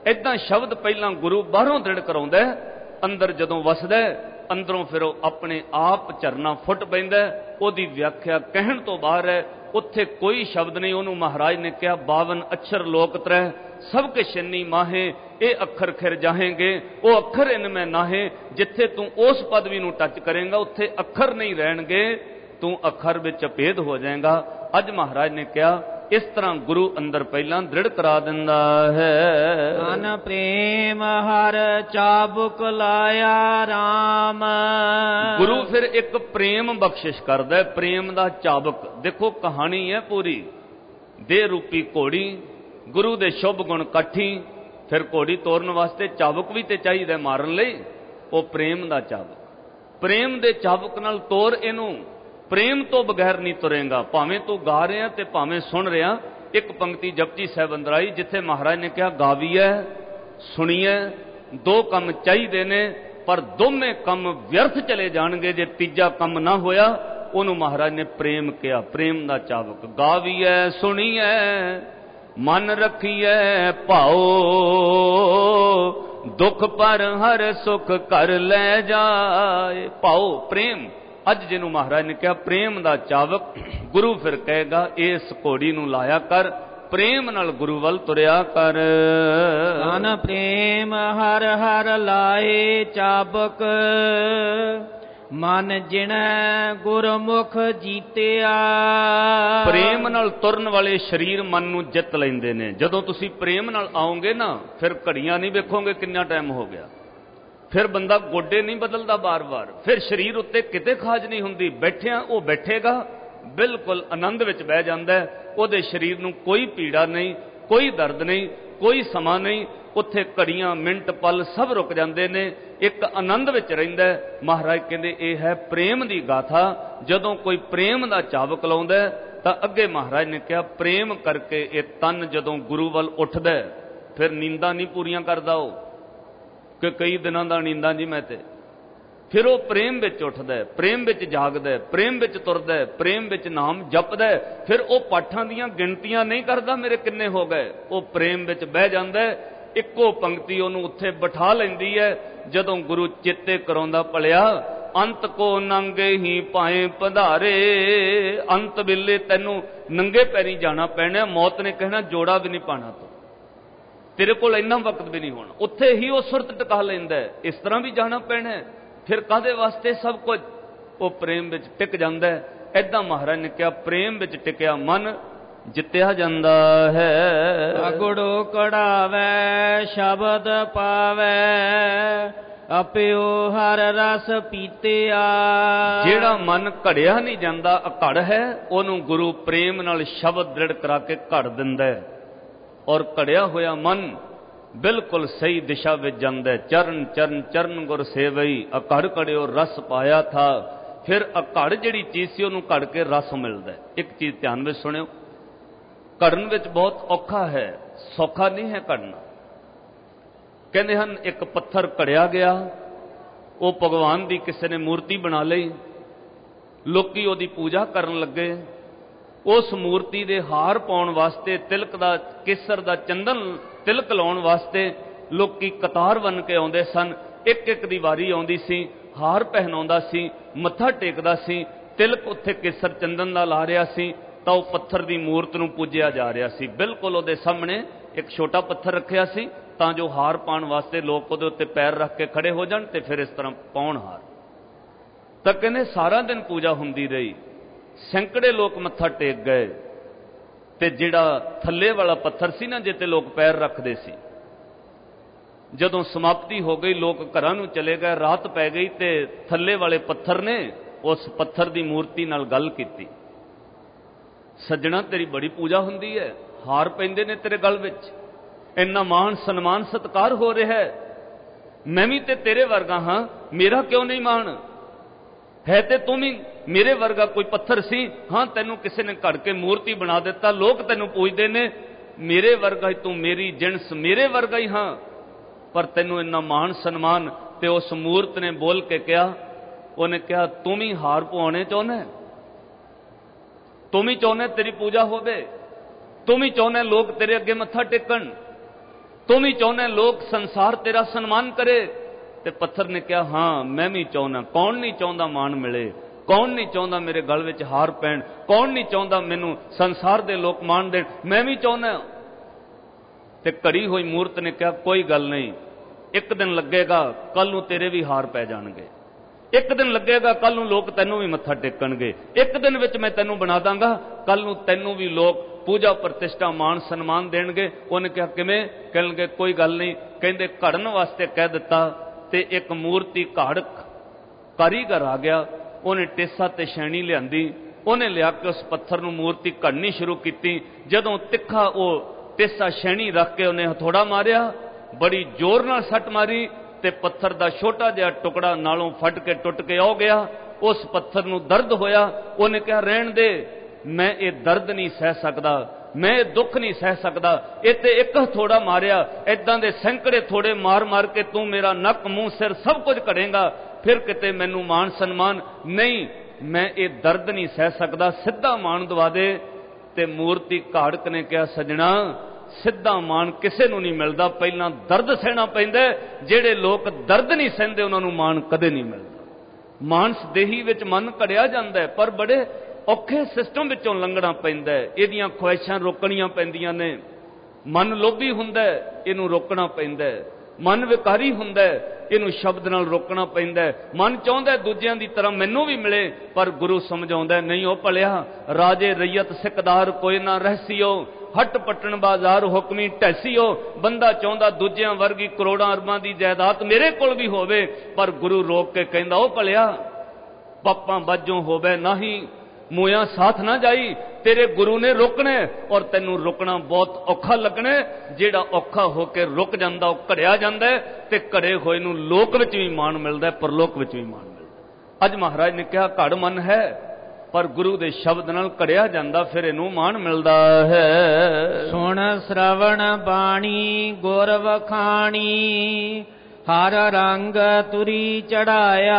A: इदां शब्द पहला गुरु बाहरों दृढ़ कराउंदा, अंदर जदों वसदा, अंदरों फिर अपने आप झरना फुट पैंदा। ओदी व्याख्या कहण तो बाहर है, उत्थे कोई शब्द नहीं। उन्होंने महाराज ने कहा 52 अक्षर लोक त्रੈ, सब के शनी माहे, ये अखर खिर जाहेंगे, वो अखर इनमें नाहे। जिथे तू उस पदवी नूं टच करेंगा उत्थे अखर नहीं रहणगे, तू अखर विच भेद हो जाएगा। अज महाराज ने कहा इस तरह गुरु अंदर पहला दृढ़ करा दिंदा है।
B: अन प्रेम हर चाबुक लाया राम।
A: गुरु फिर एक प्रेम बख्शिश करदा है, प्रेम दा चाबुक। देखो कहानी है पूरी, देह रूपी घोड़ी, गुरु दे शुभ गुण काठी, फिर घोड़ी तोरन वास्ते चाबुक भी ते चाहिए मारन लई, वो प्रेम दा चाबुक। प्रेम दे चाबुक नाल तोर इनू, प्रेम तो बगैर नहीं तुरेगा। भावें तू गा रहा ते भावें सुन रहा। एक पंक्ति जपजी साहब अंदर आई जिथे महाराज ने कहा गावीए सुनीए, दो काम चाहिए ने, पर दोवें कम व्यर्थ चले जाणगे जे तीजा कम ना होया। उन्होंने महाराज ने प्रेम कहा, प्रेम दा चाबुक। गावीए सुनीए मन रखिए भाओ, दुख पर हर सुख कर ले जाए। भाओ प्रेम, अज जिन्हों महाराज ने कहा प्रेम दा चावक। गुरु फिर कहेगा इस घोड़ी नूं लाया कर, प्रेम नाल गुरु वल तुरिया कर।
B: अन प्रेम हर हर लाए चाबक, मन जिनै गुरमुख जीतिया।
A: प्रेम नाल तुरन वाले शरीर मन नूं जित लैंदे ने। जदों तुसीं प्रेम नाल आओगे ना, फिर घड़ियां नहीं वेखोगे कितना टाइम हो गया, फिर बंदा गोडे नहीं बदलता बार बार, फिर शरीर उत्ते किते खाज नहीं हुंदी। बैठिया वो बैठेगा, बिल्कुल आनंद विच बह जांदा है। उहदे शरीर नूं कोई पीड़ा नहीं, कोई दर्द नहीं, कोई समा नहीं। उत्थे घड़ियां मिनट पल सब रुक जांदे ने, एक आनंद विच रहिंदा है। महाराज कहंदे यह है प्रेम दी गाथा। जदों कोई प्रेम दा चाबक लाउंदा है तां अगे महाराज ने कहा प्रेम करके ये तन जदों गुरु वल उठदा है, फिर नींदा नहीं पूरियां करदा ओ कि कई दिनों का नींदा जी मैं ते। फिर वो प्रेम विच उठदा है, प्रेम विच जागदा है, प्रेम विच तुरदा है, प्रेम विच नाम जपदा है। फिर वो पाठां दीयां गिणतियां नहीं करदा मेरे किन्ने हो गए, वो प्रेम विच बह जांदा है। इक्को पंक्ति उहनूं उत्थे बिठा लैंदी है। जदों गुरु चेते कराउंदा भलिया अंत को नंगे ही पाए पधारे। अंत वेले तैनूं नंगे पैरी जाना पैना, मौत ने कहना जोड़ा भी नहीं पाना तो, तेरे को इन्ना वक्त भी नहीं होना। उत्थे ही वो सुरत टिका लैंदा है, इस तरह भी जाना पैना है। फिर कादे वास्ते सब कुछ वो प्रेम विच टिक जांदा है। ऐदां महाराज ने कहा प्रेम विच टिकिया मन जित्या जांदा है।
B: अगुड़ो कढ़ावै शब्द पावै, अपियो हर रस पीतिया।
A: जेड़ा मन घड़िया नहीं जांदा अकड़ है, ओनू गुरु प्रेम नाल शब्द दृढ़ करा के घड़ दिंदा है, और घड़िया होया मन बिल्कुल सही दिशा में जांदा है। चरण चरण चरण गुर सेवई, अकड़ घड़ियो रस पाया था। फिर अकड़ जिहड़ी चीज सी ओनू घड़ के रस मिलदा है। एक चीज ध्यान में सुनियो, घड़न विच बहुत औखा है, सौखा नहीं है घड़ना। कहते हैं एक पत्थर घड़िया गया, वो भगवान की किसी ने मूर्ति बना लई, लोकी उहदी पूजा करन लगे। उस मूर्ति दे हार पाउण वास्ते, तिलक दा केसर दा चंदन तिलक लाउण वास्ते लोकी कतार बन के आउंदे सन। एक एक दी वारी आउंदी सी, हार पहनाउंदा सी, मत्था टेकदा सी, तिलक उत्थे केसर चंदन दा ला रिहा सी, तां ओह पत्थर दी मूर्त नूं पूजिया जा रिहा सी। बिल्कुल उहदे सामने एक छोटा पत्थर रखिया सी तां जो हार पाउण वास्ते लोक उहदे उत्ते पैर रख के खड़े हो जाण ते फिर इस तरह पाउण हार। तां कहंदे सारा दिन पूजा हुंदी रही, सैकड़े लोग मत्था टेक गए, ते जिहड़ा थल्ले वाला पत्थर सी ना जिते लोग पैर रखते सी, जदों समाप्ति हो गई लोग घरां नूं चले गए, रात पै गई ते थल्ले वाले पत्थर ने उस पत्थर की मूर्ति नाल गल कीती, सज्जणा तेरी बड़ी पूजा हुंदी है, हार पैंदे ने तेरे गल विच, इन्ना मान सन्मान सत्कार हो रहा है, मैं भी ते तेरे वर्गा हाँ, मेरा क्यों नहीं मान है, ते तुम ही मेरे वर्गा कोई पत्थर सी, हाँ तेनू किसी ने घड़ के मूर्ति बना दिता, लोग तेनू पूजते ने, मेरे वर्गा ही तू, मेरी जिनस मेरे वर्गा ही हाँ, पर तेनू इन्ना मान सन्मान। ते उस मूर्त ने बोल के कहा, उन्हें कहा तुम ही हार पवाने चाहने, तुम ही चाहने तेरी पूजा होवे, तुम ही चाहने लोग तेरे अगे मत्था टेकन, ਤੂੰ ਵੀ ਚਾਹੁੰਦਾ ਲੋਕ ਸੰਸਾਰ ਤੇਰਾ ਸਨਮਾਨ ਕਰੇ? ਤੇ ਪੱਥਰ ਨੇ ਕਿਹਾ ਹਾਂ ਮੈਂ ਵੀ ਚਾਹੁੰਦਾ। ਕੌਣ ਨਹੀਂ ਚਾਹੁੰਦਾ ਮਾਣ ਮਿਲੇ? ਕੌਣ ਨਹੀਂ ਚਾਹੁੰਦਾ ਮੇਰੇ ਗਲ ਵਿੱਚ ਹਾਰ ਪੈਣ? ਕੌਣ ਨਹੀਂ ਚਾਹੁੰਦਾ ਮੈਨੂੰ ਸੰਸਾਰ ਦੇ ਲੋਕ ਮਾਣ ਦੇਣ? ਮੈਂ ਵੀ ਚਾਹੁੰਦਾ। ਤੇ ਘੜੀ ਹੋਈ ਮੂਰਤ ਨੇ ਕਿਹਾ ਕੋਈ ਗੱਲ ਨਹੀਂ, ਇੱਕ ਦਿਨ ਲੱਗੇਗਾ, ਕੱਲ ਨੂੰ ਤੇਰੇ ਵੀ ਹਾਰ ਪੈ ਜਾਣਗੇ। ਇੱਕ ਦਿਨ ਲੱਗੇਗਾ, ਕੱਲ ਨੂੰ ਲੋਕ ਤੈਨੂੰ ਵੀ ਮੱਥਾ ਟੇਕਣਗੇ। ਇੱਕ ਦਿਨ ਵਿੱਚ ਮੈਂ ਤੈਨੂੰ ਬਣਾ ਦਾਂਗਾ, ਕੱਲ ਨੂੰ ਤੈਨੂੰ ਵੀ ਲੋਕ ਪੂਜਾ ਪ੍ਰਤਿਸ਼ਠਾ ਮਾਣ ਸਨਮਾਨ ਦੇਣਗੇ। ਉਹਨੇ ਕਿਹਾ ਕਿਵੇਂ? ਕਹਿਣਗੇ ਕੋਈ ਗੱਲ ਨਹੀਂ। ਕਹਿੰਦੇ ਘੜਨ ਵਾਸਤੇ ਕਹਿ ਦਿੱਤਾ ਤੇ ਇੱਕ ਮੂਰਤੀ ਘੜ ਕਾਰੀਗਰ ਆ ਗਿਆ। ਉਹਨੇ ਟੇਸਾ ਤੇ ਛੈਣੀ ਲਿਆਂਦੀ, ਉਹਨੇ ਲਿਆ ਕੇ ਉਸ ਪੱਥਰ ਨੂੰ ਮੂਰਤੀ ਘੜਨੀ ਸ਼ੁਰੂ ਕੀਤੀ। ਜਦੋਂ ਤਿੱਖਾ ਉਹ ਟੇਸਾ ਛੈਣੀ ਰੱਖ ਕੇ ਉਹਨੇ ਹਥੌੜਾ ਮਾਰਿਆ, ਬੜੀ ਜ਼ੋਰ ਨਾਲ ਸੱਟ ਮਾਰੀ ਤੇ ਪੱਥਰ ਦਾ ਛੋਟਾ ਜਿਹਾ ਟੁਕੜਾ ਨਾਲੋਂ ਫਟ ਕੇ ਟੁੱਟ ਕੇ ਆ ਗਿਆ। ਉਸ ਪੱਥਰ ਨੂੰ ਦਰਦ ਹੋਇਆ। ਉਹਨੇ ਕਿਹਾ ਰਹਿਣ ਦੇ, ਮੈਂ ਇਹ ਦਰਦ ਨਹੀਂ ਸਹਿ ਸਕਦਾ, ਮੈਂ ਇਹ ਦੁੱਖ ਨਹੀਂ ਸਹਿ ਸਕਦਾ। ਇਹ ਤੇ ਇੱਕ ਹਥੌੜਾ ਮਾਰਿਆ, ਏਦਾਂ ਦੇ ਸੈਂਕੜੇ ਥੋੜੇ ਮਾਰ ਮਾਰ ਕੇ ਤੂੰ ਮੇਰਾ ਨੱਕ ਮੂੰਹ ਸਿਰ ਸਭ ਕੁਝ ਘੜੇਗਾ, ਫਿਰ ਕਿਤੇ ਮੈਨੂੰ ਮਾਣ ਸਨਮਾਨ ਨਹੀਂ, ਮੈਂ ਇਹ ਦਰਦ ਨਹੀਂ ਸਹਿ ਸਕਦਾ, ਸਿੱਧਾ ਮਾਣ ਦਵਾ ਦੇ। ਤੇ ਮੂਰਤੀ ਘਾੜਕ ਨੇ ਕਿਹਾ ਸਜਣਾ, ਸਿੱਧਾ ਮਾਣ ਕਿਸੇ ਨੂੰ ਨਹੀਂ ਮਿਲਦਾ, ਪਹਿਲਾਂ ਦਰਦ ਸਹਿਣਾ ਪੈਂਦਾ। ਜਿਹੜੇ ਲੋਕ ਦਰਦ ਨਹੀਂ ਸਹਿੰਦੇ ਉਹਨਾਂ ਨੂੰ ਮਾਣ ਕਦੇ ਨਹੀਂ ਮਿਲਦਾ। ਮਾਨਸ ਦੇਹੀ ਵਿੱਚ ਮਨ ਘੜਿਆ ਜਾਂਦਾ, ਪਰ ਬੜੇ ਔਖੇ ਸਿਸਟਮ ਵਿੱਚੋਂ ਲੰਘਣਾ ਪੈਂਦਾ। ਇਹਦੀਆਂ ਖੁਆਇਸ਼ਾਂ ਰੋਕਣੀਆਂ ਪੈਂਦੀਆਂ ਨੇ। ਮਨ ਲੋਭੀ ਹੁੰਦਾ, ਇਹਨੂੰ ਰੋਕਣਾ ਪੈਂਦਾ। ਮਨ ਵਿਕਾਰੀ ਹੁੰਦਾ, ਇਹਨੂੰ ਸ਼ਬਦ ਨਾਲ ਰੋਕਣਾ ਪੈਂਦਾ। ਮਨ ਚਾਹੁੰਦਾ ਦੂਜਿਆਂ ਦੀ ਤਰ੍ਹਾਂ ਮੈਨੂੰ ਵੀ ਮਿਲੇ, ਪਰ ਗੁਰੂ ਸਮਝਾਉਂਦਾ ਨਹੀਂ ਉਹ ਭਲਿਆ, ਰਾਜੇ ਰਈਅਤ ਸਿਕਦਾਰ ਕੋਈ ਨਾ ਰਹਿਸੀਓ, ਹੱਟ ਪੱਟਣ ਬਾਜ਼ਾਰ ਹੁਕਮੀ ਢੈਸੀਓ। ਬੰਦਾ ਚਾਹੁੰਦਾ ਦੂਜਿਆਂ ਵਰਗੀ ਕਰੋੜਾਂ ਅਰਬਾਂ ਦੀ ਜਾਇਦਾਦ ਮੇਰੇ ਕੋਲ ਵੀ ਹੋਵੇ, ਪਰ ਗੁਰੂ ਰੋਕ ਕੇ ਕਹਿੰਦਾ ਉਹ ਭਲਿਆ, ਪਾਪਾਂ ਬਾਝੋਂ ਹੋਵੇ ਨਹੀਂ, ਮੂਆਂ ਸਾਥ ਨਾ ਜਾਈ। ਤੇਰੇ ਗੁਰੂ ਨੇ ਰੋਕਣਾ, ਔਰ ਤੈਨੂੰ ਰੁਕਣਾ ਬਹੁਤ ਔਖਾ ਲੱਗਣਾ। ਜਿਹੜਾ ਔਖਾ ਹੋ ਕੇ ਰੁਕ ਜਾਂਦਾ ਉਹ ਘੜਿਆ ਜਾਂਦਾ, ਤੇ ਘੜੇ ਹੋਏ ਨੂੰ ਲੋਕ ਵਿੱਚ ਵੀ ਮਾਣ ਮਿਲਦਾ, ਪਰਲੋਕ ਵਿੱਚ ਵੀ ਮਾਣ ਮਿਲਦਾ। ਅੱਜ ਮਹਾਰਾਜ ਨੇ ਕਿਹਾ ਘੜ ਮਨ ਹੈ, ਪਰ ਗੁਰੂ ਦੇ ਸ਼ਬਦ ਨਾਲ ਘੜਿਆ ਜਾਂਦਾ, ਫਿਰ ਇਹਨੂੰ ਮਾਣ ਮਿਲਦਾ ਹੈ।
B: ਸੁਣ ਸ਼ਰਵਣ ਬਾਣੀ ਗੁਰ ਵਖਾਣੀ, ਹਰ ਰੰਗ ਤੁਰੀ ਚੜਾਇਆ।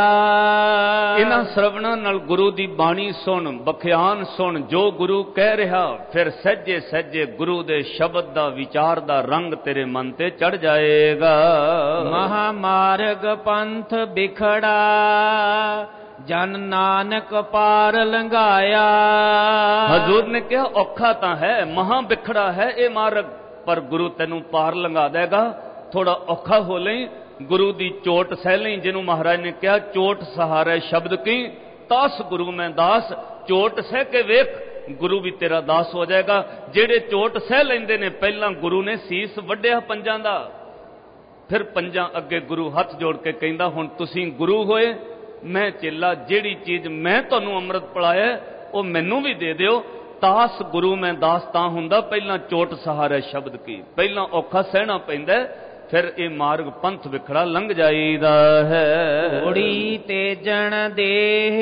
A: ਇਹਨਾਂ ਸ਼ਰਵਣਾਂ ਨਾਲ ਗੁਰੂ ਦੀ ਬਾਣੀ ਸੁਣ, ਬਖਿਆਨ ਸੁਣ, ਜੋ ਗੁਰੂ ਕਹਿ ਰਿਹਾ, ਫਿਰ ਸਹਿਜੇ ਸਹਿਜੇ ਗੁਰੂ ਦੇ ਸ਼ਬਦ ਦਾ ਵਿਚਾਰ ਦਾ ਰੰਗ ਤੇਰੇ ਮਨ ਤੇ ਚੜ ਜਾਏਗਾ।
B: ਮਹਾ ਮਾਰਗ ਪੰਥ ਬਿਖੜਾ, ਜਨ ਨਾਨਕ ਪਾਰ ਲੰਘਾਇਆ।
A: ਹਜ਼ੂਰ ਨੇ ਕਿਹਾ ਔਖਾ ਤਾਂ ਹੈ, ਮਹਾ ਬਿਖੜਾ ਹੈ ਇਹ ਮਾਰਗ, ਪਰ ਗੁਰੂ ਤੈਨੂੰ ਪਾਰ ਲੰਘਾ ਦੇਗਾ। ਥੋੜਾ ਔਖਾ ਹੋ ਲਈ, ਗੁਰੂ ਦੀ ਚੋਟ ਸਹਿ ਲਈ। ਜਿਹਨੂੰ ਮਹਾਰਾਜ ਨੇ ਕਿਹਾ ਚੋਟ ਸਹਾਰੇ ਸ਼ਬਦ ਕੀ, ਤਾਸ ਗੁਰੂ ਮੈਂ ਦਾਸ। ਚੋਟ ਸਹਿ ਕੇ ਵੇਖ, ਗੁਰੂ ਵੀ ਤੇਰਾ ਦਾਸ ਹੋ ਜਾਏਗਾ। ਜਿਹੜੇ ਚੋਟ ਸਹਿ ਲੈਂਦੇ ਨੇ, ਪਹਿਲਾਂ ਗੁਰੂ ਨੇ ਸੀਸ ਵੱਢਿਆ ਪੰਜਾਂ ਦਾ, ਫਿਰ ਪੰਜਾਂ ਅੱਗੇ ਗੁਰੂ ਹੱਥ ਜੋੜ ਕੇ ਕਹਿੰਦਾ ਹੁਣ ਤੁਸੀਂ ਗੁਰੂ ਹੋਏ, ਮੈਂ ਚੇਲਾ, ਜਿਹੜੀ ਚੀਜ਼ ਮੈਂ ਤੁਹਾਨੂੰ ਅੰਮ੍ਰਿਤ ਪਿਲਾਇਆ ਉਹ ਮੈਨੂੰ ਵੀ ਦੇ ਦਿਓ। ਤਾਸ ਗੁਰੂ ਮੈਂ ਦਾਸ ਤਾਂ ਹੁੰਦਾ, ਪਹਿਲਾਂ ਚੋਟ ਸਹਾਰੇ ਸ਼ਬਦ ਕੀ, ਪਹਿਲਾਂ ਔਖਾ ਸਹਿਣਾ ਪੈਂਦਾ, ਫਿਰ ਇਹ ਮਾਰਗ ਪੰਥ ਵਿਖੜਾ ਲੰਘ ਜਾਈਦਾ ਹੈ।
B: ਘੋੜੀ ਤੇਜਣ ਦੇਹ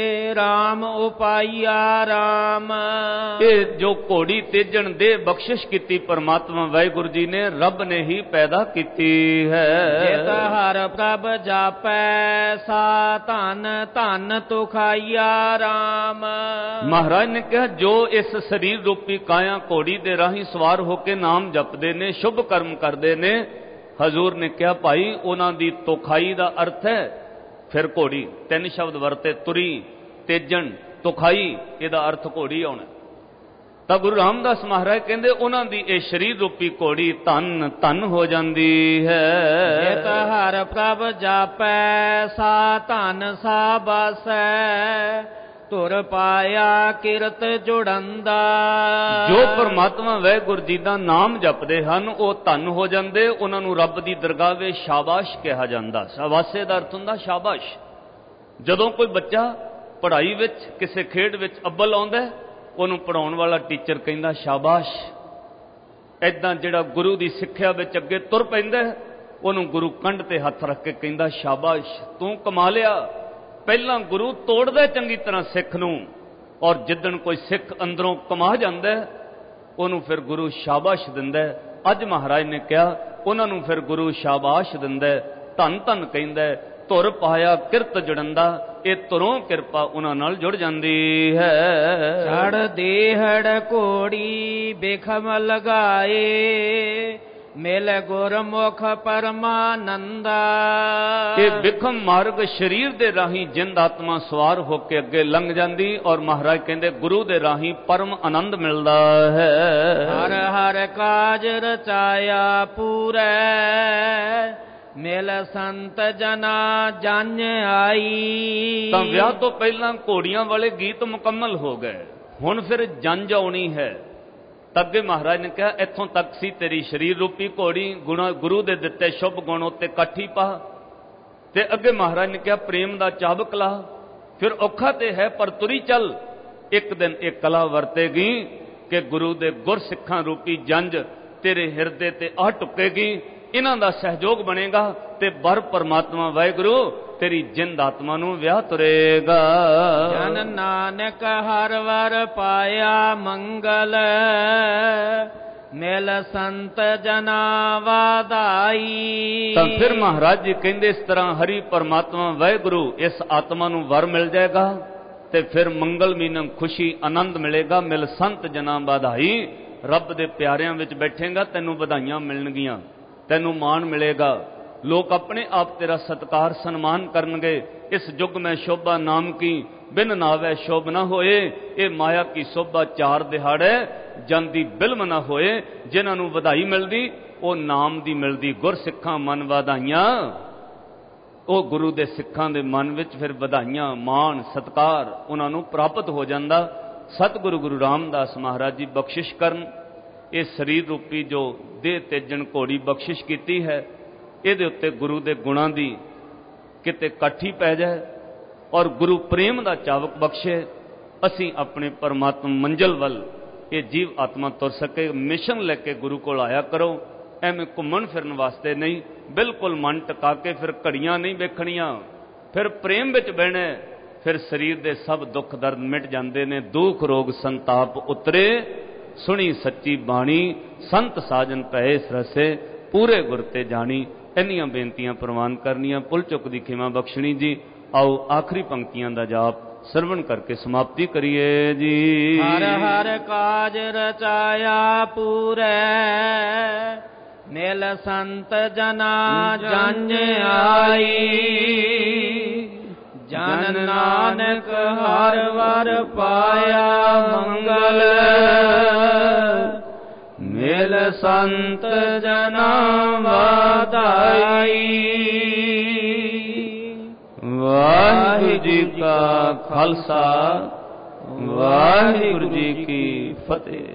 B: RAM ਉਪਾਈਆ RAM।
A: ਇਹ ਜੋ ਘੋੜੀ ਤੇਜਣ ਦੇ ਬਖਸ਼ਿਸ਼ ਕੀਤੀ ਪਰਮਾਤਮਾ ਵਾਹਿਗੁਰੂ ਜੀ ਨੇ, ਰੱਬ ਨੇ ਹੀ ਪੈਦਾ ਕੀਤੀ ਹੈ।
B: ਜਿਤ ਹਰ ਪ੍ਰਭ ਜਾਪੈ ਸਾ ਧਨ, ਧਨ ਤੁ ਖਾਈਆ RAM।
A: ਮਹਾਰਾਜ ਨੇ ਕਿਹਾ ਜੋ ਇਸ ਸਰੀਰ ਰੂਪੀ ਕਾਇਆ ਘੋੜੀ ਦੇ ਰਾਹੀਂ ਸਵਾਰ ਹੋ ਕੇ ਨਾਮ ਜਪਦੇ ਨੇ, ਸ਼ੁਭ ਕਰਮ ਕਰਦੇ ਨੇ, ਹਜ਼ੂਰ ਨੇ ਕਿਹਾ ਭਾਈ ਉਹਨਾਂ ਦੀ ਤੋਖਾਈ ਦਾ ਅਰਥ ਹੈ, ਫਿਰ ਘੋੜੀ ਤਿੰਨ ਸ਼ਬਦ ਵਰਤੇ, ਤੁਰੀ, ਤੇਜਣ, ਤੋਖਾਈ, ਇਹਦਾ ਅਰਥ ਘੋੜੀ ਆਉਣਾ। ਤਾਂ ਗੁਰੂ ਰਾਮਦਾਸ ਮਹਾਰਾਜ ਕਹਿੰਦੇ ਉਹਨਾਂ ਦੀ ਇਹ ਸਰੀਰ ਰੂਪੀ ਘੋੜੀ ਧਨ ਧਨ ਹੋ ਜਾਂਦੀ ਹੈ।
B: ਜਿਤ ਹਰ ਪ੍ਰਭ ਜਾਪੈ ਸਾ ਧਨ ਸਾ ਬਾਸੈ, ਧੁਰ ਪਾਇਆ ਕਿਰਤ ਜੁੜੰਦਾ।
A: ਜੋ ਪਰਮਾਤਮਾ ਵਾਹਿਗੁਰੂ ਜੀ ਦਾ ਨਾਮ ਜਪਦੇ ਹਨ ਉਹ ਧਨ ਹੋ ਜਾਂਦੇ, ਉਹਨਾਂ ਨੂੰ ਰੱਬ ਦੀ ਦਰਗਾਹ ਵਿੱਚ ਸ਼ਾਬਾਸ਼ ਕਿਹਾ ਜਾਂਦਾ। ਸ਼ਾਬਾਸ਼ੇ ਦਾ ਅਰਥ ਹੁੰਦਾ ਸ਼ਾਬਾਸ਼। ਜਦੋਂ ਕੋਈ ਬੱਚਾ ਪੜ੍ਹਾਈ ਵਿੱਚ ਕਿਸੇ ਖੇਡ ਵਿੱਚ ਅੱਵਲ ਆਉਂਦਾ, ਉਹਨੂੰ ਪੜ੍ਹਾਉਣ ਵਾਲਾ ਟੀਚਰ ਕਹਿੰਦਾ ਸ਼ਾਬਾਸ਼। ਏਦਾਂ ਜਿਹੜਾ ਗੁਰੂ ਦੀ ਸਿੱਖਿਆ ਵਿੱਚ ਅੱਗੇ ਤੁਰ ਪੈਂਦਾ, ਉਹਨੂੰ ਗੁਰੂ ਕੰਧ ਤੇ ਹੱਥ ਰੱਖ ਕੇ ਕਹਿੰਦਾ ਸ਼ਾਬਾਸ਼, ਤੂੰ ਕਮਾ ਲਿਆ। ਪਹਿਲਾਂ ਗੁਰੂ ਤੋੜਦਾ ਚੰਗੀ ਤਰ੍ਹਾਂ ਸਿੱਖ ਨੂੰ, ਔਰ ਜਿੱਦਣ ਕੋਈ ਸਿੱਖ ਅੰਦਰੋਂ ਕਮਾ ਜਾਂਦਾ ਉਹਨੂੰ ਫਿਰ ਗੁਰੂ ਸ਼ਾਬਾਸ਼ ਦਿੰਦਾ। ਅੱਜ ਮਹਾਰਾਜ ਨੇ ਕਿਹਾ ਉਹਨਾਂ ਨੂੰ ਫਿਰ ਗੁਰੂ ਸ਼ਾਬਾਸ਼ ਦਿੰਦਾ, ਧੰਨ ਧੰਨ ਕਹਿੰਦਾ। ਧੁਰ ਪਾਇਆ ਕਿਰਤ ਜੁੜੰਦਾ, ਇਹ ਧੁਰੋਂ ਕਿਰਪਾ ਉਹਨਾਂ ਨਾਲ ਜੁੜ ਜਾਂਦੀ ਹੈ।
B: ਛੜ ਦੇਹੜ ਘੋੜੀ ਬਿਖਮ ਲਗਾਏ, ਮਿਲ ਗੁਰਮੁਖ ਪਰਮਾਨੰਦਾ।
A: ਇਹ ਵਿਖਮ ਮਾਰਗ ਸਰੀਰ ਦੇ ਰਾਹੀਂ ਜਿੰਦ ਆਤਮਾ ਸਵਾਰ ਹੋ ਕੇ ਅੱਗੇ ਲੰਘ ਜਾਂਦੀ ਔਰ ਮਹਾਰਾਜ ਕਹਿੰਦੇ ਗੁਰੂ ਦੇ ਰਾਹੀਂ ਪਰਮ ਆਨੰਦ ਮਿਲਦਾ ਹੈ।
B: ਹਰ ਹਰ ਕਾਜ ਰਚਾਇਆ ਪੂਰੈ ਮਿਲ ਸੰਤ ਜਨਾ ਜਨ ਆਈ।
A: ਤਾਂ ਵਿਆਹ ਤੋਂ ਪਹਿਲਾਂ ਘੋੜੀਆਂ ਵਾਲੇ ਗੀਤ ਮੁਕੰਮਲ ਹੋ ਗਏ, ਹੁਣ ਫਿਰ ਜੰਝ ਆਉਣੀ ਹੈ। ਤਾਂ ਅੱਗੇ ਮਹਾਰਾਜ ਨੇ ਕਿਹਾ ਇੱਥੋਂ ਤੱਕ ਸੀ ਤੇਰੀ ਸਰੀਰ ਰੂਪੀ ਘੋੜੀ, ਗੁਰੂ ਦੇ ਦਿੱਤੇ ਸ਼ੁਭ ਗੁਣ ਉੱਤੇ ਕਾਠੀ ਪਾ। ਤੇ ਅੱਗੇ ਮਹਾਰਾਜ ਨੇ ਕਿਹਾ ਪ੍ਰੇਮ ਦਾ ਚਾਬਕ ਲਾ। ਫਿਰ ਔਖਾ ਤੇ ਹੈ ਪਰ ਤੁਰੀ ਚੱਲ, ਇੱਕ ਦਿਨ ਇਹ ਕਲਾ ਵਰਤੇਗੀ ਕਿ ਗੁਰੂ ਦੇ ਗੁਰ ਸਿੱਖਾਂ ਰੂਪੀ ਜੰਝ ਤੇਰੇ ਹਿਰਦੇ ਤੇ ਆ ਟੁੱਕੇਗੀ। ਇਹਨਾਂ ਦਾ ਸਹਿਯੋਗ ਬਣੇਗਾ ਤੇ ਬਰ ਪਰਮਾਤਮਾ ਵਾਹਿਗੁਰੂ ਤੇਰੀ ਜਿੰਦ ਆਤਮਾ ਨੂੰ ਵਿਆਹ ਤੁਰੇਗਾ।
B: ਜਨ ਨਾਨਕ ਹਰ ਵਰ ਪਾਇਆ ਮੰਗਲ ਮਿਲ ਸੰਤ ਜਨਾ ਵਾਧਾਈ।
A: ਤਾਂ ਫਿਰ ਮਹਾਰਾਜ ਜੀ ਕਹਿੰਦੇ ਇਸ ਤਰ੍ਹਾਂ ਹਰੀ ਪਰਮਾਤਮਾ ਵਾਹਿਗੁਰੂ ਇਸ ਆਤਮਾ ਨੂੰ ਵਰ ਮਿਲ ਜਾਏਗਾ ਤੇ ਫਿਰ ਮੰਗਲ ਮੀਨਮ ਖੁਸ਼ੀ ਆਨੰਦ ਮਿਲੇਗਾ। ਮਿਲ ਸੰਤ ਜਨਾ ਵਾਧਾਈ, ਰੱਬ ਦੇ ਪਿਆਰਿਆਂ ਵਿੱਚ ਬੈਠੇਗਾ ਤੈਨੂੰ ਵਧਾਈਆਂ ਮਿਲਣਗੀਆਂ, ਤੈਨੂੰ ਮਾਣ ਮਿਲੇਗਾ, ਲੋਕ ਆਪਣੇ ਆਪ ਤੇਰਾ ਸਤਕਾਰ ਸਨਮਾਨ ਕਰਨਗੇ। ਇਸ ਯੁੱਗ ਮੈਂ ਸ਼ੋਭਾ ਨਾਮ ਕੀ ਬਿਨ ਨਾਵੇ ਸ਼ੋਭ ਨਾ ਹੋਏ। ਇਹ ਮਾਇਆ ਕੀ ਸ਼ੋਭਾ ਚਾਰ ਦਿਹਾੜੇ ਜਾਂਦੀ ਬਿਲਮ ਨਾ ਹੋਏ। ਜਿਨ੍ਹਾਂ ਨੂੰ ਵਧਾਈ ਮਿਲਦੀ ਉਹ ਨਾਮ ਦੀ ਮਿਲਦੀ। ਗੁਰ ਸਿੱਖਾਂ ਮਨ ਵਧਾਈਆਂ, ਉਹ ਗੁਰੂ ਦੇ ਸਿੱਖਾਂ ਦੇ ਮਨ ਵਿੱਚ ਫਿਰ ਵਧਾਈਆਂ ਮਾਣ ਸਤਕਾਰ ਉਹਨਾਂ ਨੂੰ ਪ੍ਰਾਪਤ ਹੋ ਜਾਂਦਾ। ਸਤਿਗੁਰੂ ਗੁਰੂ ਰਾਮਦਾਸ ਮਹਾਰਾਜ ਜੀ ਬਖਸ਼ਿਸ਼ ਕਰਨ। ਇਹ ਸਰੀਰ ਰੂਪੀ ਜੋ ਦੇਹ ਤੇਜਣ ਘੋੜੀ ਬਖਸ਼ਿਸ਼ ਕੀਤੀ ਹੈ, ਇਹਦੇ ਉੱਤੇ ਗੁਰੂ ਦੇ ਗੁਣਾਂ ਦੀ ਕਿਤੇ ਕਾਠੀ ਪੈ ਜਾਏ ਔਰ ਗੁਰੂ ਪ੍ਰੇਮ ਦਾ ਚਾਵਕ ਬਖਸ਼ੇ। ਅਸੀਂ ਆਪਣੇ ਪਰਮਾਤਮਾ ਮੰਜ਼ਲ ਵੱਲ ਇਹ ਜੀਵ ਆਤਮਾ ਤੁਰ ਸਕੇ। ਮਿਸ਼ਨ ਲੈ ਕੇ ਗੁਰੂ ਕੋਲ ਆਇਆ ਕਰੋ, ਐਵੇਂ ਘੁੰਮਣ ਫਿਰਨ ਵਾਸਤੇ ਨਹੀਂ। ਬਿਲਕੁਲ ਮਨ ਟਿਕਾ ਕੇ ਫਿਰ ਘੜੀਆਂ ਨਹੀਂ ਵੇਖਣੀਆਂ, ਫਿਰ ਪ੍ਰੇਮ ਵਿੱਚ ਬਹਿਣਾ। ਫਿਰ ਸਰੀਰ ਦੇ ਸਭ ਦੁੱਖ ਦਰਦ ਮਿਟ ਜਾਂਦੇ ਨੇ, ਦੁੱਖ ਰੋਗ ਸੰਤਾਪ ਉਤਰੇ। ਸੁਣੀ ਸੱਚੀ ਬਾਣੀ ਸੰਤ ਸਾਜਨ ਪਏ ਸਰਸੇ, ਪੂਰੇ ਗੁਰ ਤੇ ਜਾਣੀ। ਇੰਨੀਆਂ ਬੇਨਤੀਆਂ ਪ੍ਰਵਾਨ ਕਰਨੀਆਂ, ਭੁੱਲ ਚੁੱਕ ਦੀ ਖਿਮਾ ਬਖਸ਼ਣੀ ਜੀ। ਆਓ ਆਖਰੀ ਪੰਕਤੀਆਂ ਦਾ ਜਾਪ ਸਰਵਣ ਕਰਕੇ ਸਮਾਪਤੀ ਕਰੀਏ ਜੀ।
B: ਹਰ ਹਰ ਕਾਜ ਰਚਾਇਆ ਪੂਰੈ ਮਿਲ ਸੰਤ ਜਨਾ ਜਨ ਆਈ। ਜਨ ਨਾਨਕ ਹਰ ਵਰ ਪਾਇਆ ਮੰਗਲ ਮਿਲ ਸੰਤ ਜਨਾ ਵਾਧਾਈ।
A: ਵਾਹਿਗੁਰੂ ਜੀ ਕਾ ਖਾਲਸਾ, ਵਾਹਿਗੁਰੂ ਜੀ ਕੀ ਫਤਿਹ।